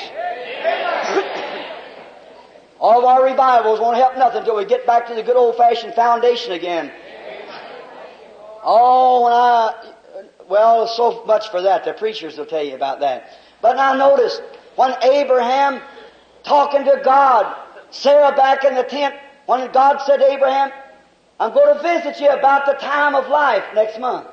All of our revivals won't help nothing until we get back to the good old-fashioned foundation again. Oh, when I... Well, so much for that. The preachers will tell you about that. But now notice, when Abraham talking to God, Sarah back in the tent, when God said to Abraham, I'm going to visit you about the time of life next month.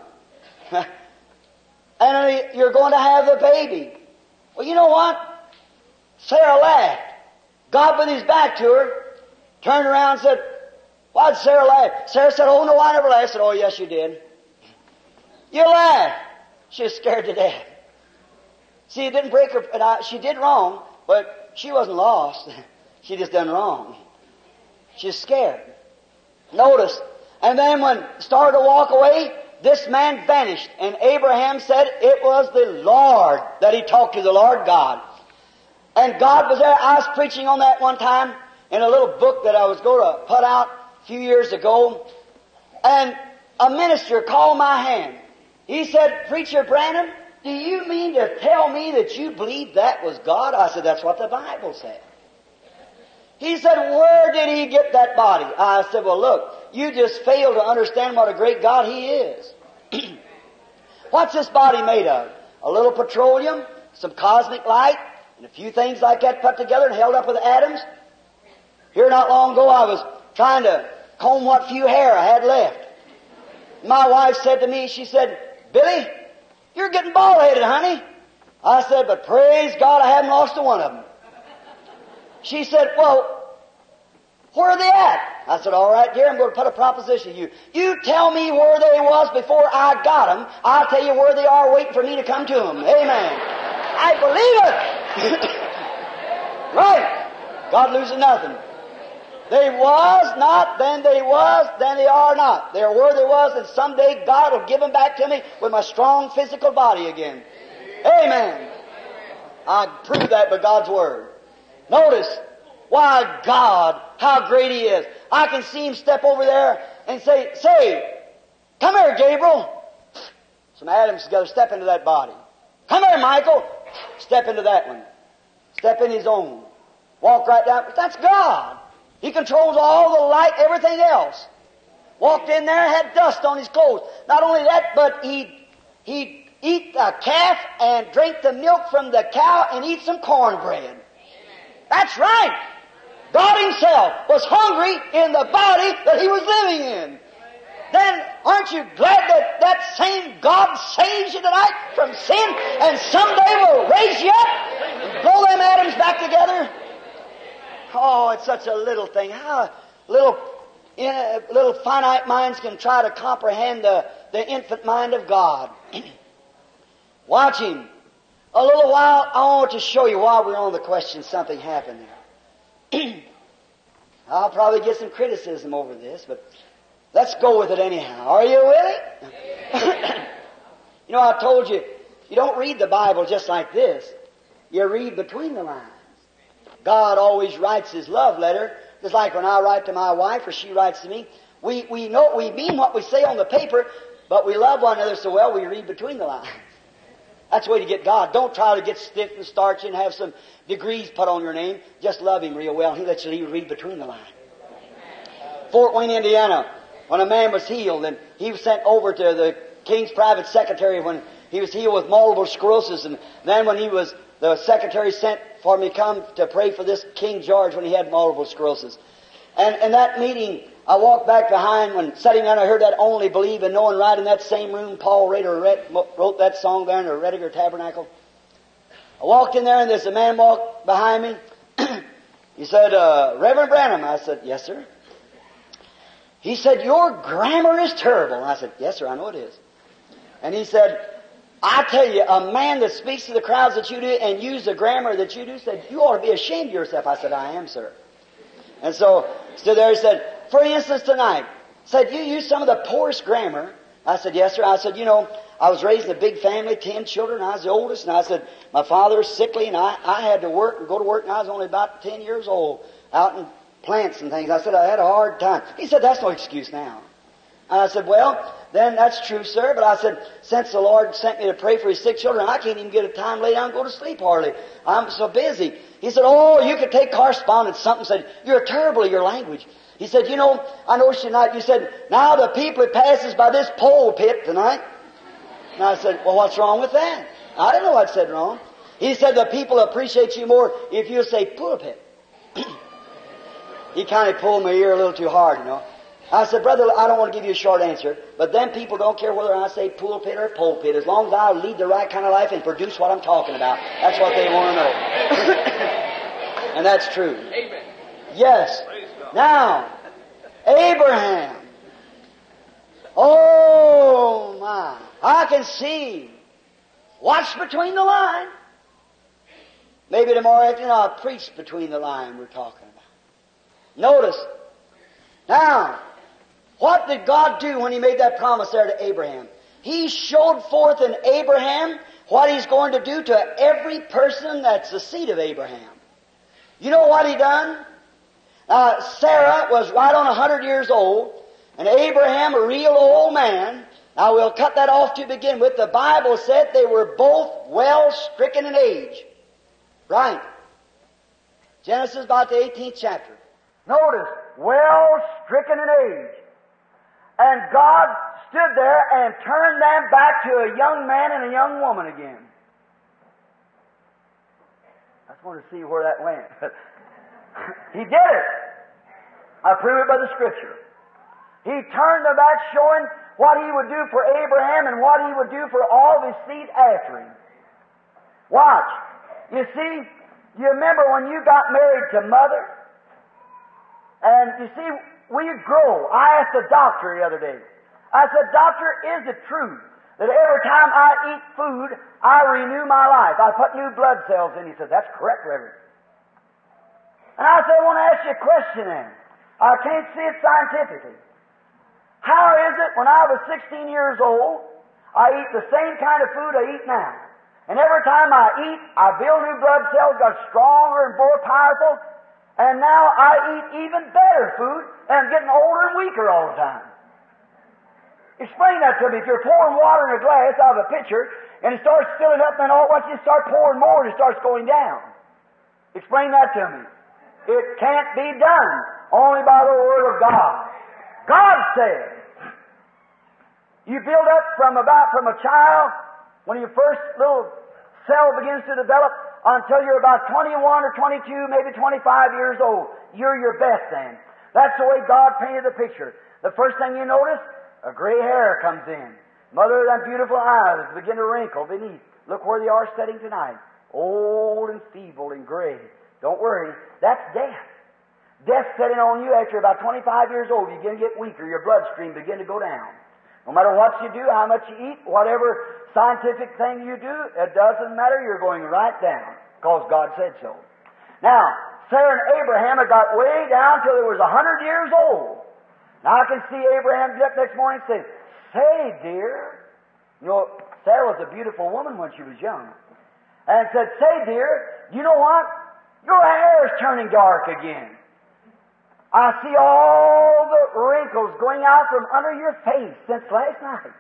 And you're going to have the baby. Well, you know what? Sarah laughed. God with his back to her, turned around and said, why'd Sarah laugh? Sarah said, oh no, I never laughed. I said, oh yes you did. You laughed. She was scared to death. See, it didn't break her, and I, she did wrong, but she wasn't lost. She just done wrong. She's scared. Notice, and then when started to walk away, this man vanished, and Abraham said it was the Lord that he talked to, the Lord God. And God was there. I was preaching on that one time in a little book that I was going to put out a few years ago, and a minister called my hand. He said, Preacher Branham, do you mean to tell me that you believe that was God? I said, that's what the Bible said. He said, where did he get that body? I said, well, look, you just fail to understand what a great God he is. What's this body made of? A little petroleum, some cosmic light, and a few things like that put together and held up with atoms. Here not long ago, I was trying to comb what few hair I had left. My wife said to me, she said, Billy, you're getting bald-headed, honey. I said, but praise God, I haven't lost a one of them. She said, well, where are they at? I said, all right, dear, I'm going to put a proposition to you. You tell me where they was before I got them. I'll tell you where they are waiting for me to come to them. Amen. I believe it. Right. God loses nothing. They was not, then they was, then they are not. They're where they was, and someday God will give them back to me with my strong physical body again. Amen. I prove that by God's Word. Notice, why God, how great He is. I can see Him step over there and say, say, come here, Gabriel. Some atoms together, step into that body. Come here, Michael. Step into that one. Step in his own. Walk right down. But that's God. He controls all the light, everything else. Walked in there, had dust on his clothes. Not only that, but he'd, he'd eat a calf and drink the milk from the cow and eat some cornbread. That's right. God Himself was hungry in the body that He was living in. Then aren't you glad that that same God saves you tonight from sin and someday will raise you up and blow them atoms back together? Oh, it's such a little thing. How little, in a, little finite minds can try to comprehend the, the infinite mind of God. Watch Him. A little while, I want to show you while we're on the question, something happened there. I'll probably get some criticism over this, but let's go with it anyhow. Are you with it? You know, I told you, you don't read the Bible just like this. You read between the lines. God always writes His love letter, just like when I write to my wife or she writes to me. We, we know, we mean what we say on the paper, but we love one another so well we read between the lines. That's the way to get God. Don't try to get stiff and starchy and have some degrees put on your name. Just love Him real well, and He lets you read between the lines. Fort Wayne, Indiana, when a man was healed, and he was sent over to the King's private secretary when he was healed with multiple sclerosis, and then when he was, the secretary sent for me to come to pray for this King George when he had multiple sclerosis. And in that meeting, I walked back behind when sitting down, I heard that Only Believe and Knowing right in that same room. Paul Rader wrote that song there in the Rediger Tabernacle. I walked in there and there's a man walked behind me. He said, uh, Reverend Branham. I said, yes, sir. He said, your grammar is terrible. And I said, yes, sir, I know it is. And he said, I tell you, a man that speaks to the crowds that you do and use the grammar that you do, said, you ought to be ashamed of yourself. I said, I am, sir. And so, stood there, he said, for instance, tonight, said, you use some of the poorest grammar. I said, yes, sir. I said, you know, I was raised in a big family, ten children, I was the oldest, and I said, my father was sickly, and I, I had to work and go to work, and I was only about ten years old, out in plants and things. I said, I had a hard time. He said, that's no excuse now. And I said, well, then that's true, sir, but I said, since the Lord sent me to pray for His sick children, I can't even get a time to lay down and go to sleep hardly. I'm so busy. He said, oh, you could take correspondence. Something said, you're terrible at your language. He said, you know, I noticed tonight, you said, now the people that passes by this pulpit tonight. And I said, well, what's wrong with that? I didn't know what I said wrong. He said, the people appreciate you more if you say pulpit. He kind of pulled my ear a little too hard, you know. I said, brother, I don't want to give you a short answer, but them people don't care whether I say pulpit or pulpit, as long as I lead the right kind of life and produce what I'm talking about. That's what they want to know. And that's true. Amen. Yes. Now, Abraham. Oh, my. I can see. Watch between the line. Maybe tomorrow afternoon I'll preach between the line we're talking about. Notice. Now, what did God do when He made that promise there to Abraham? He showed forth in Abraham what He's going to do to every person that's the seed of Abraham. You know what He done? Uh, Sarah was right on a hundred years old, and Abraham a real old man. Now we'll cut that off to begin with. The Bible said they were both well stricken in age. Right. Genesis about the eighteenth chapter. Notice, well stricken in age. And God stood there and turned them back to a young man and a young woman again. I just want to see where that went. He did it. I prove it by the Scripture. He turned them back, showing what He would do for Abraham and what He would do for all of his seed after him. Watch. You see, you remember when you got married to Mother? And you see, we grow. I asked the doctor the other day. I said, Doctor, is it true that every time I eat food, I renew my life? I put new blood cells in? He said, that's correct, Reverend. And I said, I want to ask you a question then. I can't see it scientifically. How is it when I was sixteen years old, I eat the same kind of food I eat now? And every time I eat, I build new blood cells, got stronger and more powerful, and now I eat even better food, and I'm getting older and weaker all the time. Explain that to me. If you're pouring water in a glass out of a pitcher, and it starts filling up, and all once you start pouring more, and it starts going down. Explain that to me. It can't be done only by the Word of God. God said, you build up from about from a child, when your first little cell begins to develop, until you're about twenty-one or twenty-two, maybe twenty-five years old. You're your best then. That's the way God painted the picture. The first thing you notice, a gray hair comes in. Mother, them beautiful eyes begin to wrinkle beneath. Look where they are sitting tonight. Old and feeble and gray. Don't worry. That's death. Death setting on you after about twenty-five years old. You begin to get weaker. Your bloodstream begin to go down. No matter what you do, how much you eat, whatever scientific thing you do, it doesn't matter. You're going right down because God said so. Now, Sarah and Abraham had got way down till they was a hundred years old. Now I can see Abraham get up next morning and say, "Say, dear," you know, Sarah was a beautiful woman when she was young, and said, "Say, dear, you know what? Your hair is turning dark again. I see all the wrinkles going out from under your face since last night."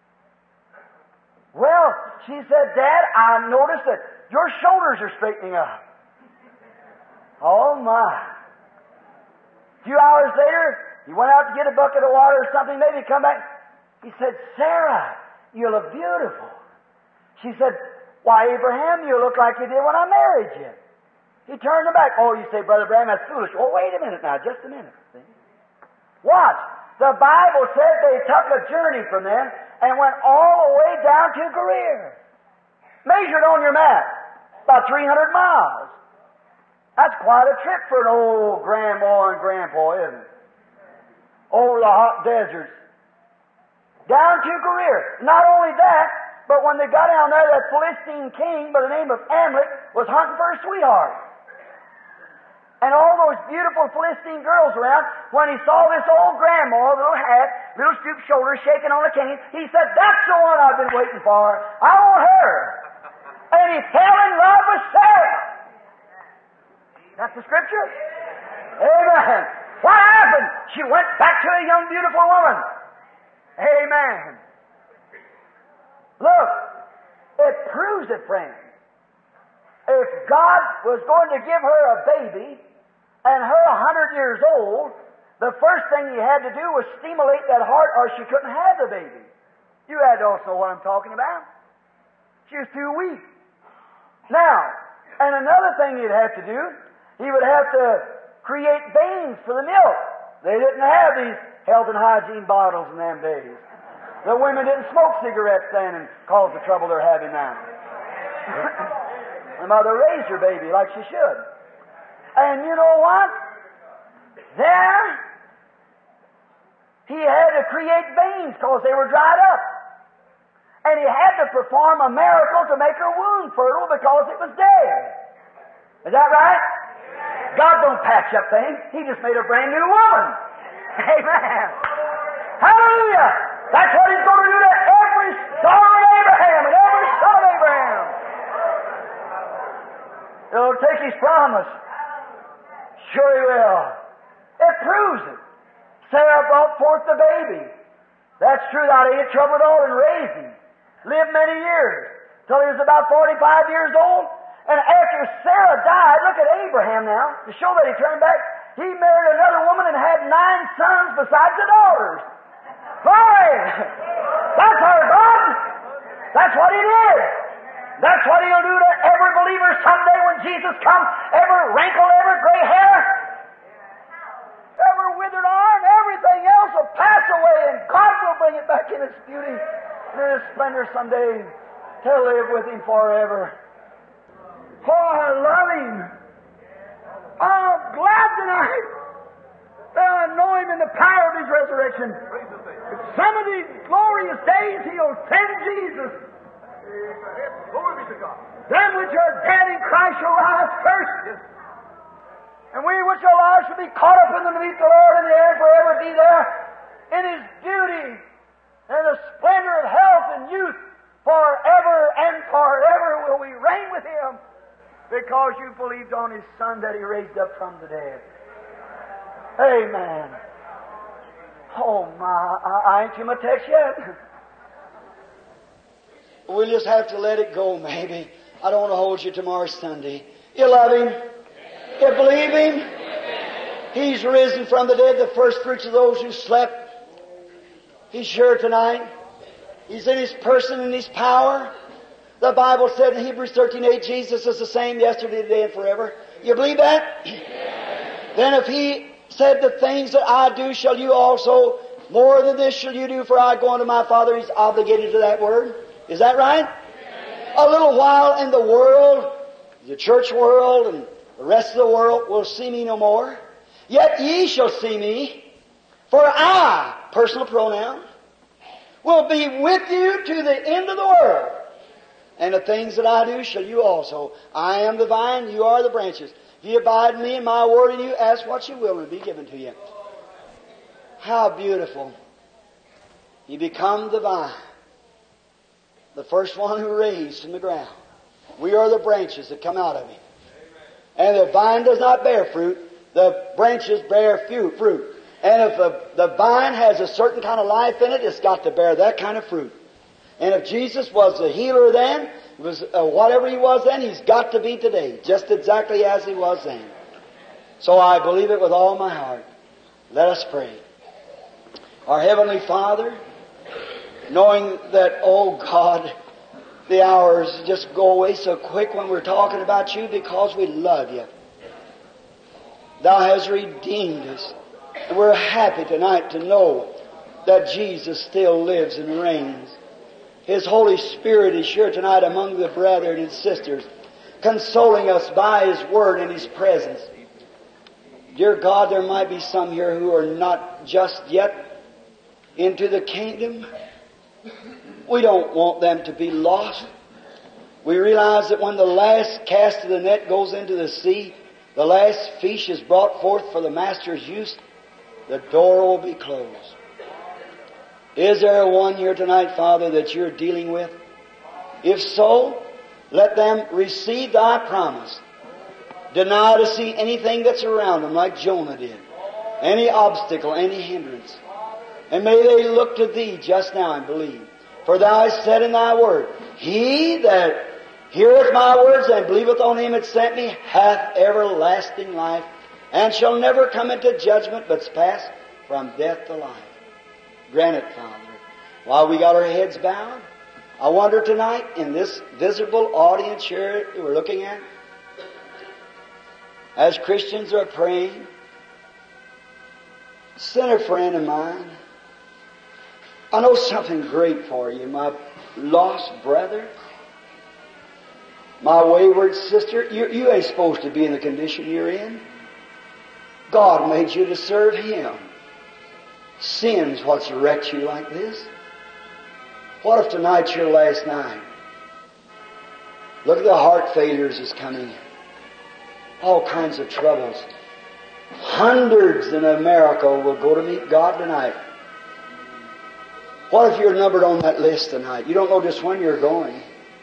Well, she said, "Dad, I noticed that your shoulders are straightening up." Oh my. A few hours later, he went out to get a bucket of water or something, maybe come back. He said, "Sarah, you look beautiful." She said, "Why, Abraham, you look like you did when I married you." He turned her back. Oh, you say, "Brother Branham, that's foolish." Well, wait a minute now, just a minute. See? Watch. The Bible said they took a journey from them and went all the way down to Gerar. Measured on your map. About three hundred miles. That's quite a trip for an old grandma and grandpa, isn't it? Over the hot deserts. Down to Gerar. Not only that, but when they got down there, that Philistine king by the name of Amalek was hunting for a sweetheart. And all those beautiful Philistine girls around, when he saw this old grandma, little hat, little stooped shoulders, shaking on a cane, he said, "That's the one I've been waiting for. I want her." And he fell in love with Sarah. That's the Scripture? Amen. What happened? She went back to a young, beautiful woman. Amen. Look, it proves it, friend. If God was going to give her a baby, and her a hundred years old, the first thing He had to do was stimulate that heart, or she couldn't have the baby. You had to also know what I'm talking about. She was too weak. Now, and another thing He'd have to do, He would have to create veins for the milk. They didn't have these health and hygiene bottles in them days. The women didn't smoke cigarettes then and cause the trouble they're having now. The mother raised her baby like she should. And you know what? There, He had to create veins because they were dried up. And He had to perform a miracle to make her womb fertile because it was dead. Is that right? God don't patch up things. He just made a brand new woman. Amen. Hallelujah. That's what He's going to do to every daughter of Abraham and every son of Abraham. He'll take His promise. Sure He will. It proves it. Sarah brought forth the baby. That's true. That ain't trouble at all in raising. Lived many years till he was about forty-five years old. And after Sarah died, look at Abraham now, to show that he turned back. He married another woman and had nine sons besides the daughters. Glory! That's our God. That's what He did. That's what He'll do to every believer someday when Jesus comes. Every wrinkle, every gray hair, every withered arm, everything else will pass away, and God will bring it back in its beauty and in its splendor someday to live with Him forever. Oh, I love Him. I'm glad tonight that I know Him in the power of His resurrection. Some of these glorious days He'll send Jesus. Glory be to God. Them which are dead in Christ shall rise first. And we which are alive shall be caught up in them to meet the Lord in the air, forever be there in His beauty and the splendor of health and youth. Forever and forever will we reign with Him, because you believed on His Son that He raised up from the dead. Amen. Oh my, I, I ain't to my text yet. We'll just have to let it go, maybe. I don't want to hold you tomorrow Sunday. You love Him? You believe Him? He's risen from the dead, the first fruits of those who slept. He's here tonight. He's in His person and His power. The Bible said in Hebrews thirteen eight, Jesus is the same yesterday, today, and forever. You believe that? Yes. Then if He said, "The things that I do shall you also, more than this shall you do, for I go unto my Father," He's obligated to that word. Is that right? Yes. A little while and the world, the church world and the rest of the world will see me no more. Yet ye shall see me, for I, personal pronoun, will be with you to the end of the world. And the things that I do shall you also. I am the vine, you are the branches. If you abide in me and my word in you, ask what you will and it will be given to you. How beautiful. You become the vine. The first one who raised from the ground. We are the branches that come out of him. And the vine does not bear fruit. The branches bear fruit. And if the, the vine has a certain kind of life in it, it's got to bear that kind of fruit. And if Jesus was the healer then, was uh, whatever he was then, he's got to be today, just exactly as he was then. So I believe it with all my heart. Let us pray. Our Heavenly Father, knowing that, oh God, the hours just go away so quick when we're talking about you because we love you. Thou hast redeemed us. And we're happy tonight to know that Jesus still lives and reigns. His Holy Spirit is here tonight among the brethren and sisters, consoling us by His Word and His presence. Dear God, there might be some here who are not just yet into the kingdom. We don't want them to be lost. We realize that when the last cast of the net goes into the sea, the last fish is brought forth for the Master's use, the door will be closed. Is there one here tonight, Father, that you're dealing with? If so, let them receive Thy promise. Deny to see anything that's around them like Jonah did. Any obstacle, any hindrance. And may they look to Thee just now and believe. For Thou hast said in Thy word, He that heareth my words and believeth on Him that sent me hath everlasting life, and shall never come into judgment, but pass from death to life. Grant it, Father. While we got our heads bowed, I wonder tonight, in this visible audience here that we're looking at, as Christians are praying, sinner friend of mine, I know something great for you, my lost brother, my wayward sister. You, you ain't supposed to be in the condition you're in. God made you to serve Him. Sin's what's wrecked you like this. What if tonight's your last night? Look at the heart failures that's coming. All kinds of troubles. Hundreds in America will go to meet God tonight. What if you're numbered on that list tonight? You don't know just when you're going.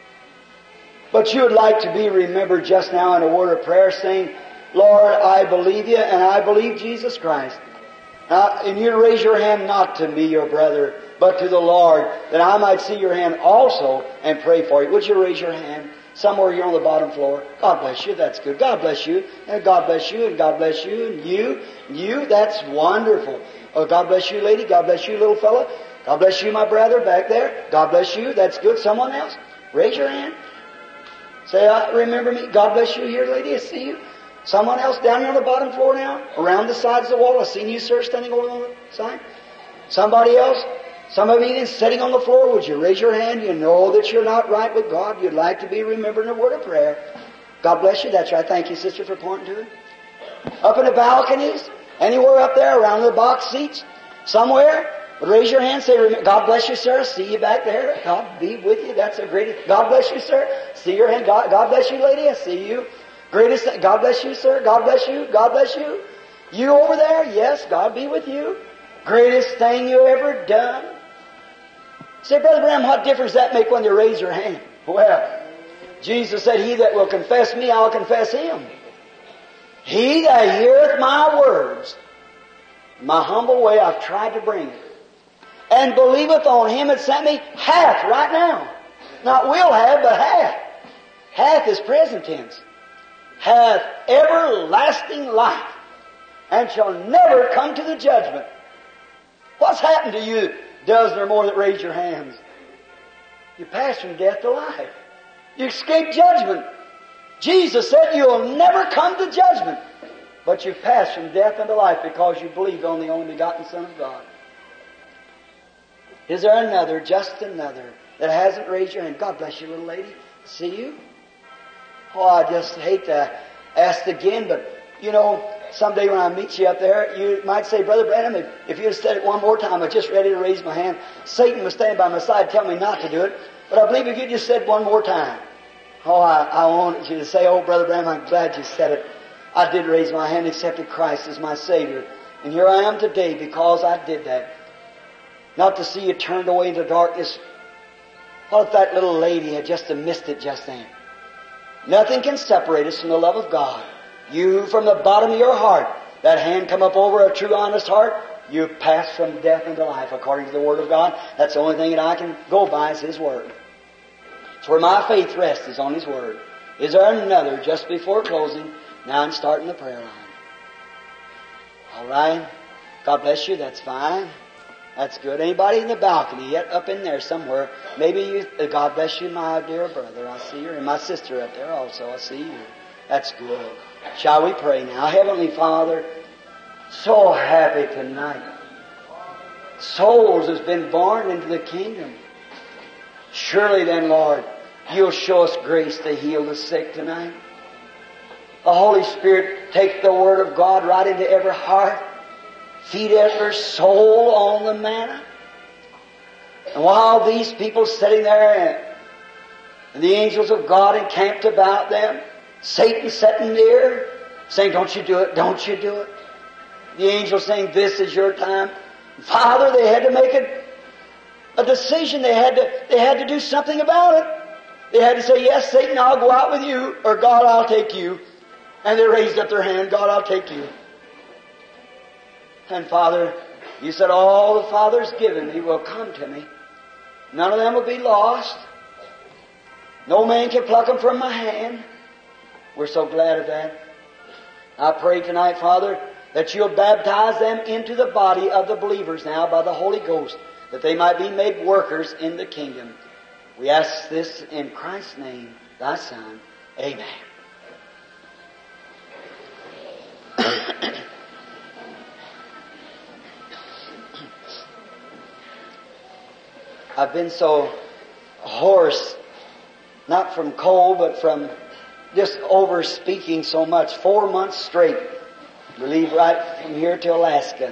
But you would like to be remembered just now in a word of prayer saying, Lord, I believe you and I believe Jesus Christ. Now, and you raise your hand not to me, your brother, but to the Lord, that I might see your hand also and pray for you. Would you raise your hand? Somewhere you're on the bottom floor. God bless you. That's good. God bless you. And God bless you. And God bless you. And you. You. That's wonderful. Oh, God bless you, lady. God bless you, little fella. God bless you, my brother, back there. God bless you. That's good. Someone else? Raise your hand. Say, I remember me. God bless you here, lady. I see you. Someone else down here on the bottom floor now, around the sides of the wall. I've seen you, sir, standing over on the side. Somebody else. Some of you is sitting on the floor. Would you raise your hand? You know that you're not right with God. You'd like to be remembered in a word of prayer. God bless you. That's right. Thank you, sister, for pointing to it. Up in the balconies, anywhere up there, around the box seats, somewhere. Would raise your hand, say, God bless you, sir. See you back there. God be with you. That's a great. God bless you, sir. See your hand. God, God bless you, lady. I see you. Greatest. God bless you, sir. God bless you. God bless you. You over there. Yes. God be with you. Greatest thing you ever done. Say, Brother Branham, what difference does that make when they raise your hand? Well, Jesus said, He that will confess me, I'll confess Him. He that heareth my words, my humble way I've tried to bring it, and believeth on Him that sent me, hath right now. Not will have, but hath. Hath is present tense. Hath everlasting life, and shall never come to the judgment. What's happened to you, dozen or more that raise your hands? You pass from death to life. You escape judgment. Jesus said you'll never come to judgment, but you pass from death unto life because you believe on the only begotten Son of God. Is there another, just another, that hasn't raised your hand? God bless you, little lady. See you? Oh, I just hate to ask again, but, you know, someday when I meet you up there, you might say, Brother Branham, if, if you had said it one more time, I was just ready to raise my hand. Satan was standing by my side telling me not to do it. But I believe if you just said one more time, oh, I, I wanted you to say, oh, Brother Branham, I'm glad you said it. I did raise my hand and accepted Christ as my Savior. And here I am today because I did that. Not to see you turned away into darkness. What if that little lady had just missed it just then? Nothing can separate us from the love of God. You, from the bottom of your heart, that hand come up over a true, honest heart, you pass from death into life according to the Word of God. That's the only thing that I can go by is His Word. It's where my faith rests, is on His Word. Is there another just before closing? Now I'm starting the prayer line. All right. God bless you. That's fine. That's good. Anybody in the balcony yet up in there somewhere? Maybe you, uh, God bless you, my dear brother. I see you. And my sister up there also. I see you. That's good. Shall we pray now? Heavenly Father, so happy tonight. Souls has been born into the kingdom. Surely then, Lord, You'll show us grace to heal the sick tonight. The Holy Spirit take the Word of God right into every heart. Feed every soul on the manna. And while these people sitting there and the angels of God encamped about them, Satan sitting near, saying, don't you do it, don't you do it. The angels saying, this is your time. Father, they had to make a, a decision. They had to, they had to do something about it. They had to say, yes, Satan, I'll go out with you, or God, I'll take you. And they raised up their hand, God, I'll take you. And Father, You said, all the Father's given me will come to me. None of them will be lost. No man can pluck them from my hand. We're so glad of that. I pray tonight, Father, that You'll baptize them into the body of the believers now by the Holy Ghost, that they might be made workers in the kingdom. We ask this in Christ's name, Thy Son. Amen. I've been so hoarse, not from cold, but from just over speaking so much. Four months straight. We leave right from here to Alaska.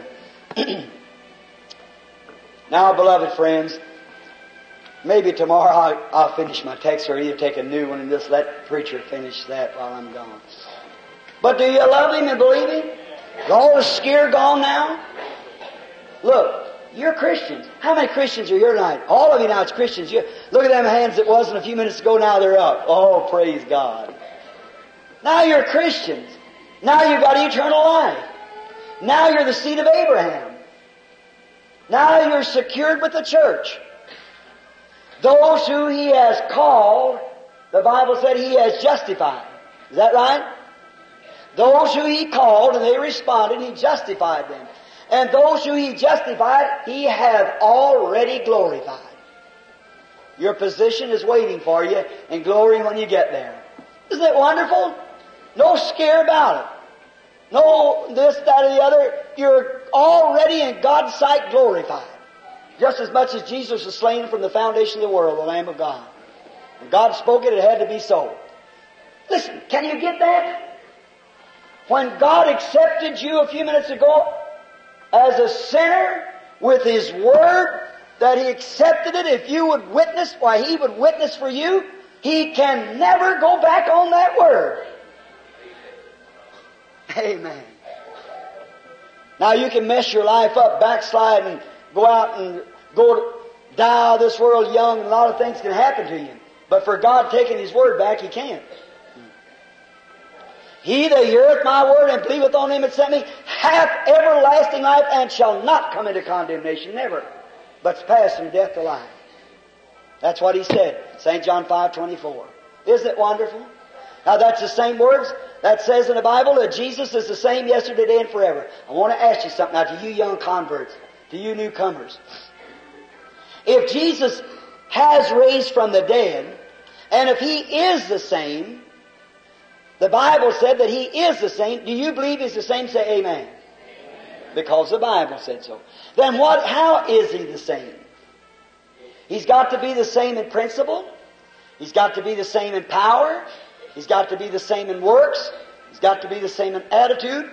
Now, beloved friends, maybe tomorrow I'll, I'll finish my text, or either take a new one and just let the preacher finish that while I'm gone. But do you love Him and believe Him? Is all the scare gone now? Look, you're Christians. How many Christians are here tonight? All of you now, it's Christians. You, look at them hands that wasn't a few minutes ago, now they're up. Oh, praise God. Now you're Christians. Now you've got eternal life. Now you're the seed of Abraham. Now you're secured with the church. Those who He has called, the Bible said He has justified. Is that right? Those who He called and they responded, He justified them. And those who He justified, He hath already glorified. Your position is waiting for you in glory when you get there. Isn't it wonderful? No scare about it. No this, that, or the other. You're already in God's sight glorified. Just as much as Jesus was slain from the foundation of the world, the Lamb of God. When God spoke it, it had to be so. Listen, can you get that? When God accepted you a few minutes ago as a sinner with His Word, that He accepted it, if you would witness, why He would witness for you, He can never go back on that Word. Amen. Now you can mess your life up, backslide, and go out and go to die out of this world young, and a lot of things can happen to you. But for God taking His Word back, He can't. He that heareth my word and believeth on Him that sent me hath everlasting life and shall not come into condemnation, never, but's passed from death to life. That's what He said, Saint John five twenty-four. Isn't it wonderful? Now that's the same words that says in the Bible that Jesus is the same yesterday, today, and forever. I want to ask you something now to you young converts, to you newcomers. If Jesus has raised from the dead, and if He is the same, the Bible said that He is the same. Do you believe He's the same? Say amen. Amen. Because the Bible said so. Then what, how is He the same? He's got to be the same in principle. He's got to be the same in power. He's got to be the same in works. He's got to be the same in attitude.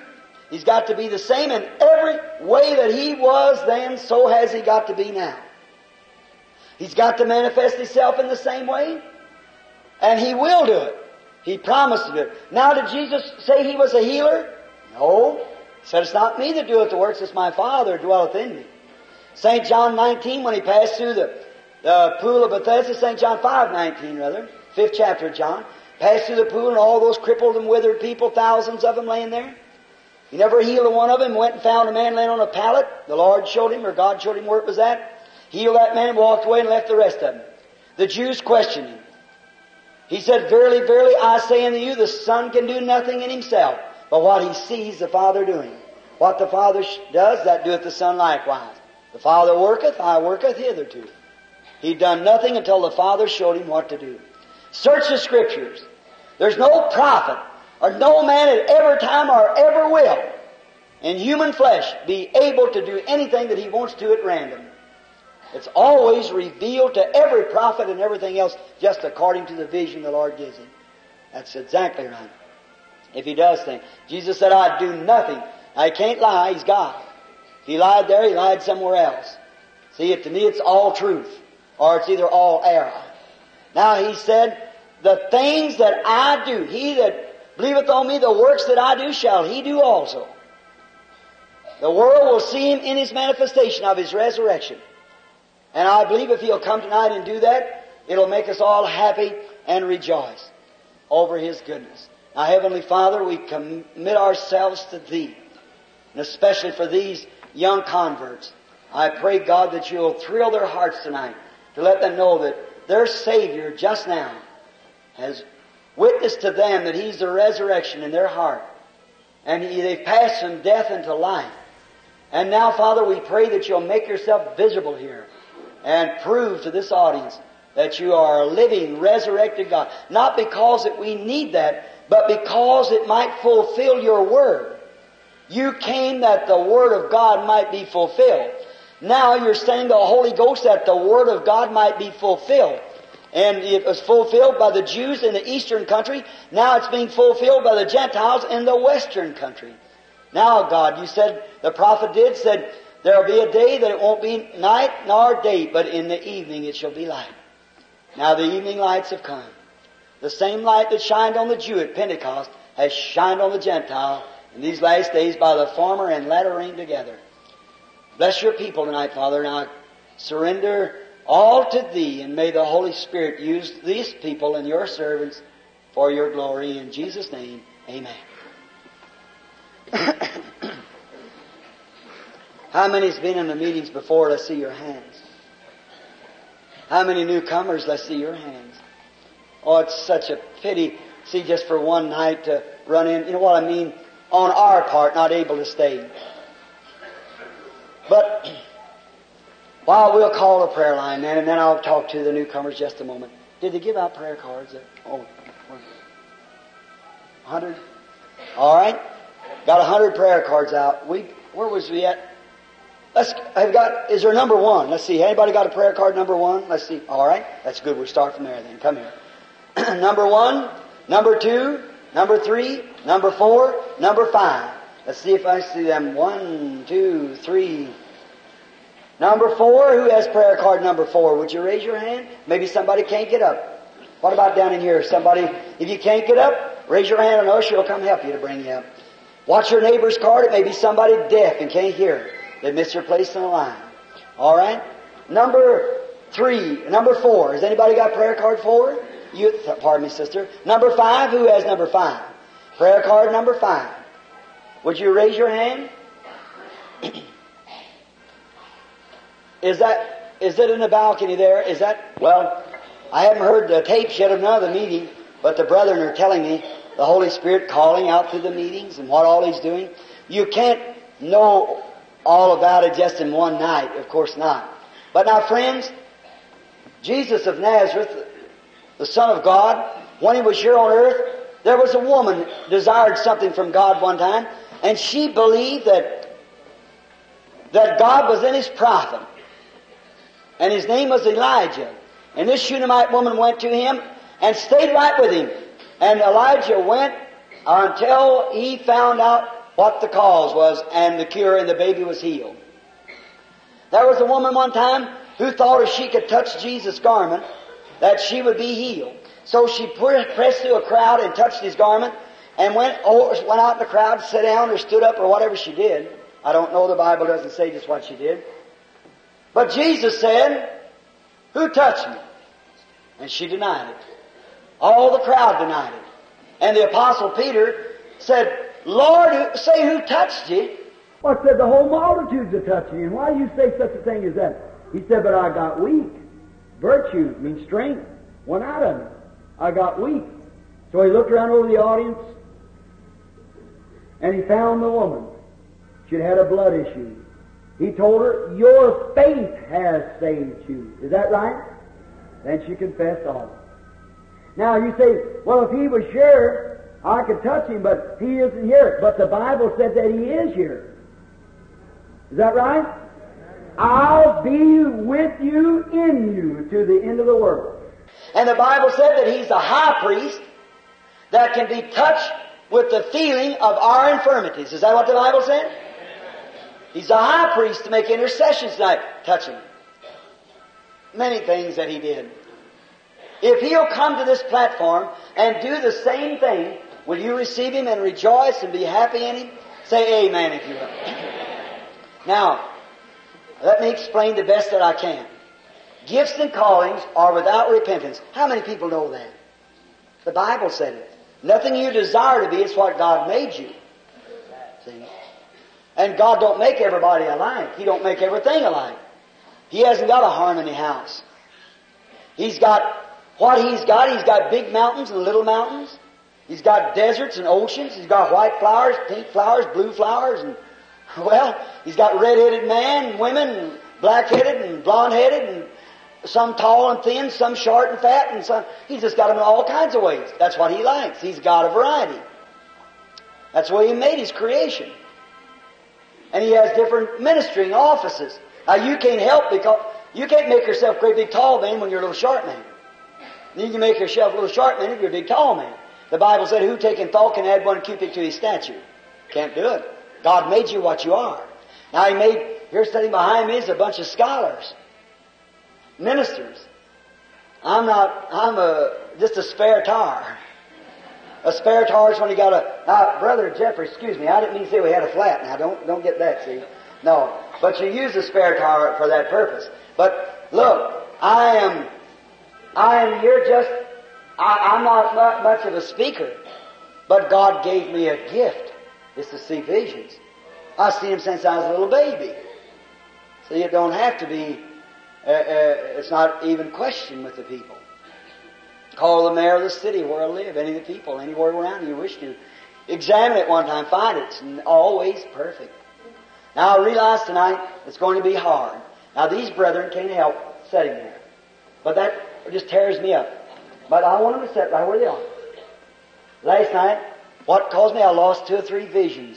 He's got to be the same in every way that He was then, so has He got to be now. He's got to manifest Himself in the same way, and He will do it. He promised to do it. Now, did Jesus say He was a healer? No. He said, it's not me that doeth the works, it's my Father dwelleth in me. Saint John nineteen, when He passed through the, the pool of Bethesda, Saint John five nineteen rather, fifth chapter of John, passed through the pool and all those crippled and withered people, thousands of them laying there. He never healed one of them, went and found a man laying on a pallet. The Lord showed him, or God showed him where it was at. Healed that man and walked away and left the rest of them. The Jews questioned Him. He said, verily, verily, I say unto you, the Son can do nothing in Himself, but what He sees the Father doing. What the Father does, that doeth the Son likewise. The Father worketh, I worketh hitherto. He'd done nothing until the Father showed Him what to do. Search the Scriptures. There's no prophet or no man at every time or ever will in human flesh be able to do anything that he wants to at random. It's always revealed to every prophet and everything else just according to the vision the Lord gives him. That's exactly right. If he does things. Jesus said, I'd do nothing. Now, He can't lie. He's God. If He lied there, He lied somewhere else. See, to me it's all truth, or it's either all error. Now, He said, the things that I do, he that believeth on me, the works that I do shall he do also. The world will see Him in His manifestation of His resurrection. And I believe if He'll come tonight and do that, it'll make us all happy and rejoice over His goodness. Now, Heavenly Father, we commit ourselves to Thee, and especially for these young converts. I pray, God, that You'll thrill their hearts tonight to let them know that their Savior just now has witnessed to them that He's the resurrection in their heart. And he, they've passed from death into life. And now, Father, we pray that You'll make Yourself visible here and prove to this audience that You are a living, resurrected God. Not because that we need that, but because it might fulfill Your Word. You came that the Word of God might be fulfilled. Now You're sending the Holy Ghost that the Word of God might be fulfilled. And it was fulfilled by the Jews in the eastern country. Now it's being fulfilled by the Gentiles in the western country. Now, God, You said, the prophet did, said, there will be a day that it won't be night nor day, but in the evening it shall be light. Now the evening lights have come. The same light that shined on the Jew at Pentecost has shined on the Gentile in these last days by the former and latter rain together. Bless Your people tonight, Father. Now surrender all to Thee, and may the Holy Spirit use these people and Your servants for Your glory. In Jesus' name, amen. How many's been in the meetings before? Let's see your hands. How many newcomers? Let's see your hands. Oh, it's such a pity, see, just for one night to run in. You know what I mean? On our part, not able to stay. But while we'll call a prayer line, man, and then I'll talk to the newcomers just a moment. Did they give out prayer cards? Oh, one hundred? All right. Got a hundred prayer cards out. We, where was we at? Let's, I've got, is there number one? Let's see. Anybody got a prayer card number one? Let's see. All right. That's good. We'll start from there then. Come here. Number one, number two, number three, number four, number five. Let's see if I see them. One, two, three. Number four, who has prayer card number four? Would you raise your hand? Maybe somebody can't get up. What about down in here? Somebody, if you can't get up, raise your hand and usher will come help you to bring you up. Watch your neighbor's card. It may be somebody deaf and can't hear. They missed their place in the line. All right? Number three, number four. Has anybody got prayer card four? You, pardon me, sister. Number five, who has number five? Prayer card number five. Would you raise your hand? Is that, is it in the balcony there? Is that, well, I haven't heard the tapes yet of none of the meeting, but the brethren are telling me the Holy Spirit calling out through the meetings and what all He's doing. You can't know all about it just in one night, of course not. But now, friends, Jesus of Nazareth, the Son of God, when He was here on earth, there was a woman desired something from God one time, and she believed that, that God was in His prophet. And his name was Elijah. And this Shunammite woman went to him and stayed right with him. And Elijah went until he found out what the cause was and the cure, and the baby was healed. There was a woman one time who thought if she could touch Jesus' garment, that she would be healed. So she pressed through a crowd and touched His garment, and went, oh, went out in the crowd, sat down or stood up or whatever she did. I don't know, the Bible doesn't say just what she did. But Jesus said, "Who touched me?" And she denied it. All the crowd denied it. And the Apostle Peter said, "Lord, say who touched you?" Well, said, "The whole multitudes are touching you. And why do you say such a thing as that?" He said, "But I got weak. Virtue means strength went out of me. I got weak." So he looked around over the audience, and he found the woman. She'd had a blood issue. He told her, "Your faith has saved you." Is that right? Then she confessed all. Now you say, "Well, if he was sure, I could touch him, but he isn't here." But the Bible said that he is here. Is that right? "I'll be with you, in you, to the end of the world." And the Bible said that He's the high priest that can be touched with the feeling of our infirmities. Is that what the Bible said? He's the high priest to make intercessions tonight. Touch Him. Many things that He did. If He'll come to this platform and do the same thing, will you receive Him and rejoice and be happy in Him? Say amen if you will. Now, let me explain the best that I can. Gifts and callings are without repentance. How many people know that? The Bible said it. Nothing you desire to be is what God made you. See? And God don't make everybody alike. He don't make everything alike. He hasn't got a harmony house. He's got what He's got. He's got big mountains and little mountains. He's got deserts and oceans. He's got white flowers, pink flowers, blue flowers, and, well, He's got red-headed men and women, and black-headed and blonde-headed, and some tall and thin, some short and fat, and some... He's just got them in all kinds of ways. That's what He likes. He's got a variety. That's the way He made His creation. And He has different ministering offices. Now, you can't help because you can't make yourself a great big tall man when you're a little short man. You can make yourself a little short man if you're a big tall man. The Bible said, "Who taking thought can add one cubit to his stature?" Can't do it. God made you what you are. Now He made, here sitting behind me is a bunch of scholars, ministers. I'm not, I'm a, just a spare tire. A spare tire is when you got a, now, Brother Jeffrey, excuse me, I didn't mean to say we had a flat. Now, don't, don't get that, see. No. But you use a spare tire for that purpose. But, look, I am, I am here just, I, I'm not, not much of a speaker, but God gave me a gift. It's to see visions. I've seen Him since I was a little baby. So you don't have to be, uh, uh, it's not even questioned with the people. Call the mayor of the city where I live, any of the people, anywhere around you wish to. Examine it one time, find it. It's always perfect. Now I realize tonight it's going to be hard. Now these brethren can't help sitting there. But that just tears me up. But I want them to sit right where they are. Last night, what caused me? I lost two or three visions.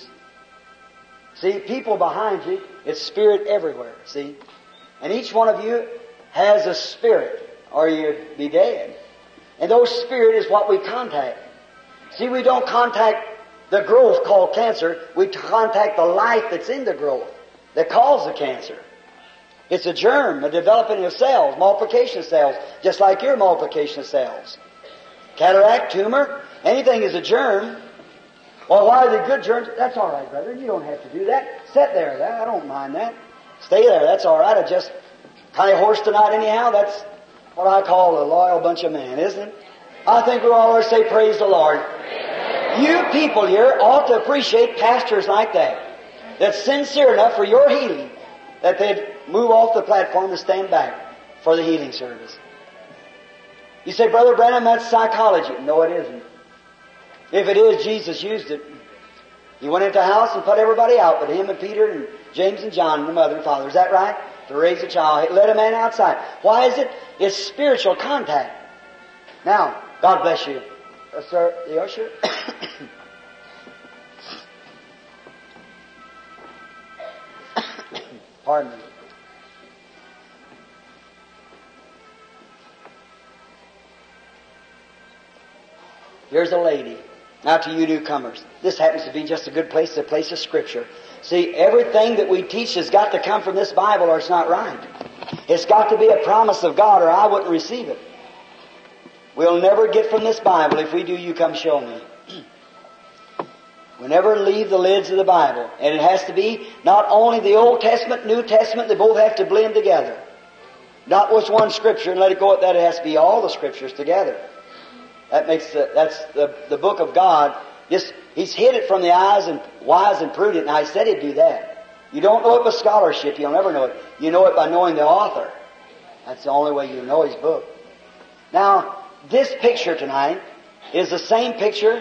See, people behind you, it's spirit everywhere, see? And each one of you has a spirit, or you'd be dead. And those spirit is what we contact. See, we don't contact the growth called cancer. We contact the life that's in the growth that caused the cancer. It's a germ, a developing of cells, multiplication of cells, just like your multiplication of cells. Cataract, tumor, anything is a germ. Well, why are they good germs? That's all right, brother. You don't have to do that. Sit there. I don't mind that. Stay there. That's all right. I just kind of hoarse tonight anyhow. That's what I call a loyal bunch of men, isn't it? I think we all ought to say, praise the Lord. You people here ought to appreciate pastors like that, that's sincere enough for your healing, that they'd move off the platform and stand back for the healing service. You say, Brother Branham, that's psychology. No, it isn't. If it is, Jesus used it. He went into a house and put everybody out, but him and Peter and James and John and the mother and father. Is that right? To raise a child. Let a man outside. Why is it? It's spiritual contact. Now, God bless you. Uh, sir, the usher. Pardon me. Here's a lady. Now to you newcomers, this happens to be just a good place, a place of Scripture. See, everything that we teach has got to come from this Bible or it's not right. It's got to be a promise of God or I wouldn't receive it. We'll never get from this Bible. If we do, you come show me. We never leave the lids of the Bible. And it has to be not only the Old Testament, New Testament, they both have to blend together. Not with one Scripture and let it go at that. It has to be all the Scriptures together. That makes the, that's the, the book of God. Just, He's hid it from the eyes and wise and prudent. Now, He said He'd do that. You don't know it by scholarship. You'll never know it. You know it by knowing the author. That's the only way you know His book. Now, this picture tonight is the same picture.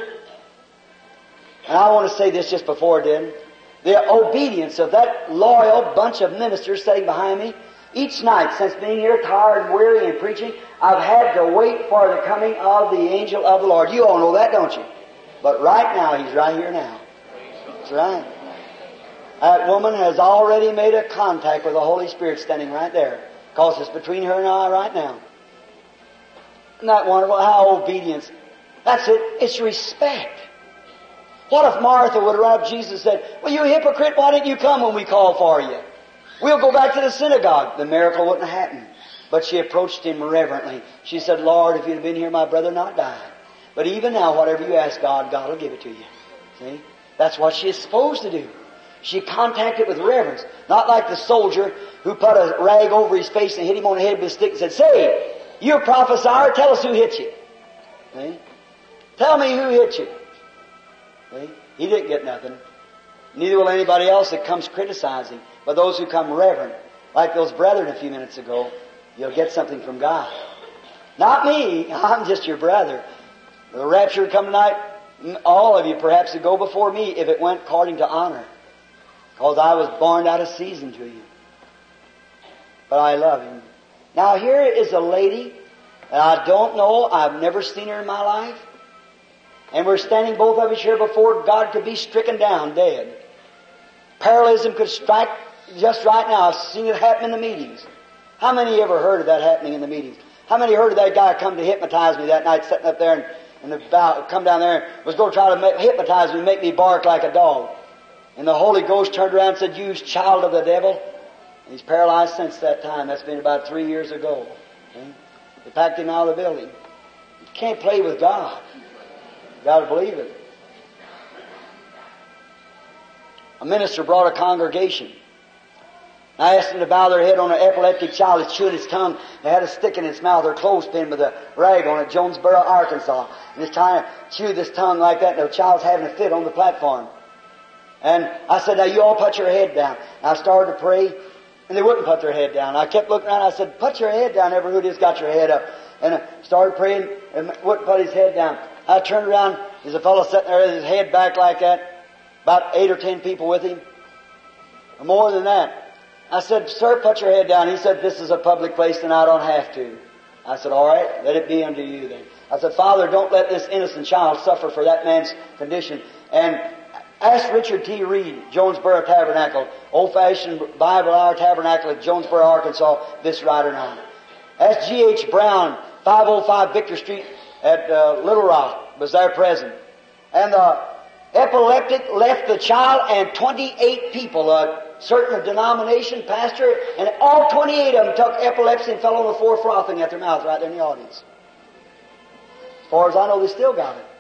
And I want to say this just before it did. The obedience of that loyal bunch of ministers sitting behind me. Each night, since being here tired and weary and preaching, I've had to wait for the coming of the angel of the Lord. You all know that, don't you? But right now, He's right here now. That's right. That woman has already made a contact with the Holy Spirit standing right there. Because it's between her and I right now. Isn't that wonderful? How obedience. That's it. It's respect. What if Martha would have run up to Jesus and said, well, you hypocrite, why didn't you come when we called for you? We'll go back to the synagogue. The miracle wouldn't have happened. But she approached Him reverently. She said, Lord, if you'd have been here, my brother not died. But even now, whatever you ask God, God will give it to you. See? That's what she is supposed to do. She contacted with reverence. Not like the soldier who put a rag over his face and hit him on the head with a stick and said, say, you're a prophesier, tell us who hit you. See? Tell me who hit you. See? He didn't get nothing. Neither will anybody else that comes criticizing. But those who come reverent, like those brethren a few minutes ago, you'll get something from God. Not me. I'm just your brother. The rapture would come tonight. All of you perhaps would go before me if it went according to honor. Because I was born out of season to you. But I love Him. Now here is a lady that I don't know. I've never seen her in my life. And we're standing both of us here before God could be stricken down dead. Paralyzm could strike just right now. I've seen it happen in the meetings. How many ever heard of that happening in the meetings? How many heard of that guy come to hypnotize me that night, sitting up there and, and about, come down there and was going to try to make, hypnotize me and make me bark like a dog? And the Holy Ghost turned around and said, you child of the devil. And he's paralyzed since that time. That's been about three years ago. See? They packed him out of the building. You can't play with God. You've got to believe it. A minister brought a congregation. I asked them to bow their head on an epileptic child that's chewing its tongue. They had a stick in its mouth or a clothespin with a rag on it, Jonesboro, Arkansas. And it's trying to chew this tongue like that, and the child's having a fit on the platform. And I said, now you all put your head down. And I started to pray, and they wouldn't put their head down. I kept looking around, I said, put your head down, everyone who just got your head up. And I started praying, and wouldn't put his head down. I turned around, there's a fellow sitting there with his head back like that, about eight or ten people with him, or more than that. I said, sir, put your head down. He said, this is a public place and I don't have to. I said, all right, let it be unto you then. I said, Father, don't let this innocent child suffer for that man's condition. And ask Richard T. Reed, Jonesboro Tabernacle, old-fashioned Bible Hour Tabernacle at Jonesboro, Arkansas, this right or not. Ask G H Brown, five oh five Victor Street at uh, Little Rock, was there present. And the epileptic left the child and twenty-eight people, a certain denomination, pastor, and all twenty-eight of them took epilepsy and fell on the floor frothing at their mouth right there in the audience. As far as I know, they still got it.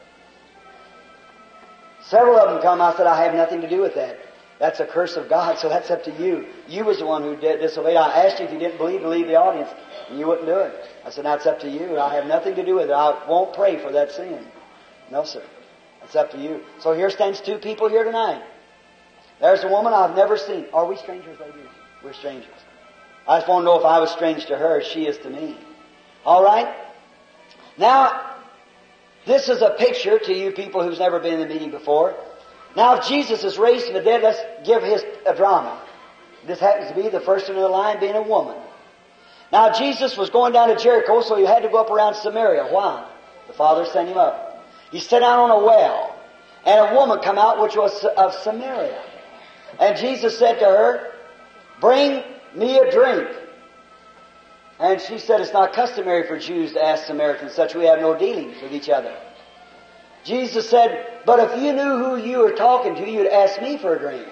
Several of them come, I said, I have nothing to do with that. That's a curse of God, so that's up to you. You was the one who did disobeyed. I asked you if you didn't believe to leave the audience, and you wouldn't do it. I said, that's up to you. I have nothing to do with it. I won't pray for that sin. No, sir. That's up to you. So here stands two people here tonight. There's a woman I've never seen. Are we strangers, ladies? We're strangers. I just want to know if I was strange to her as she is to me. All right? Now, this is a picture to you people who's never been in the meeting before. Now, if Jesus is raised from the dead, let's give his a drama. This happens to be the first one in the line being a woman. Now, Jesus was going down to Jericho, so he had to go up around Samaria. Why? The Father sent him up. He sat down on a well, and a woman come out which was of Samaria. And Jesus said to her, bring me a drink. And she said, it's not customary for Jews to ask Samaritans such. We have no dealings with each other. Jesus said, but if you knew who you were talking to, you'd ask me for a drink.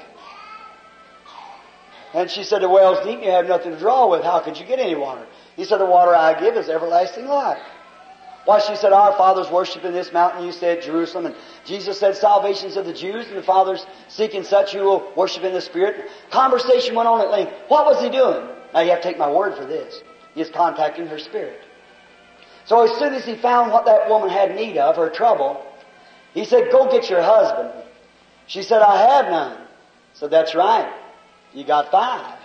And she said, the well's deep, you have nothing to draw with. How could you get any water? He said, the water I give is everlasting life. Why, she said, our fathers worship in this mountain, you said Jerusalem. And Jesus said, salvation's of the Jews, and the Father's seeking such who will worship in the Spirit. Conversation went on at length. What was he doing? Now you have to take my word for this. He is contacting her spirit. So as soon as he found what that woman had need of, her trouble, he said, go get your husband. She said, I have none. So that's right. You got five.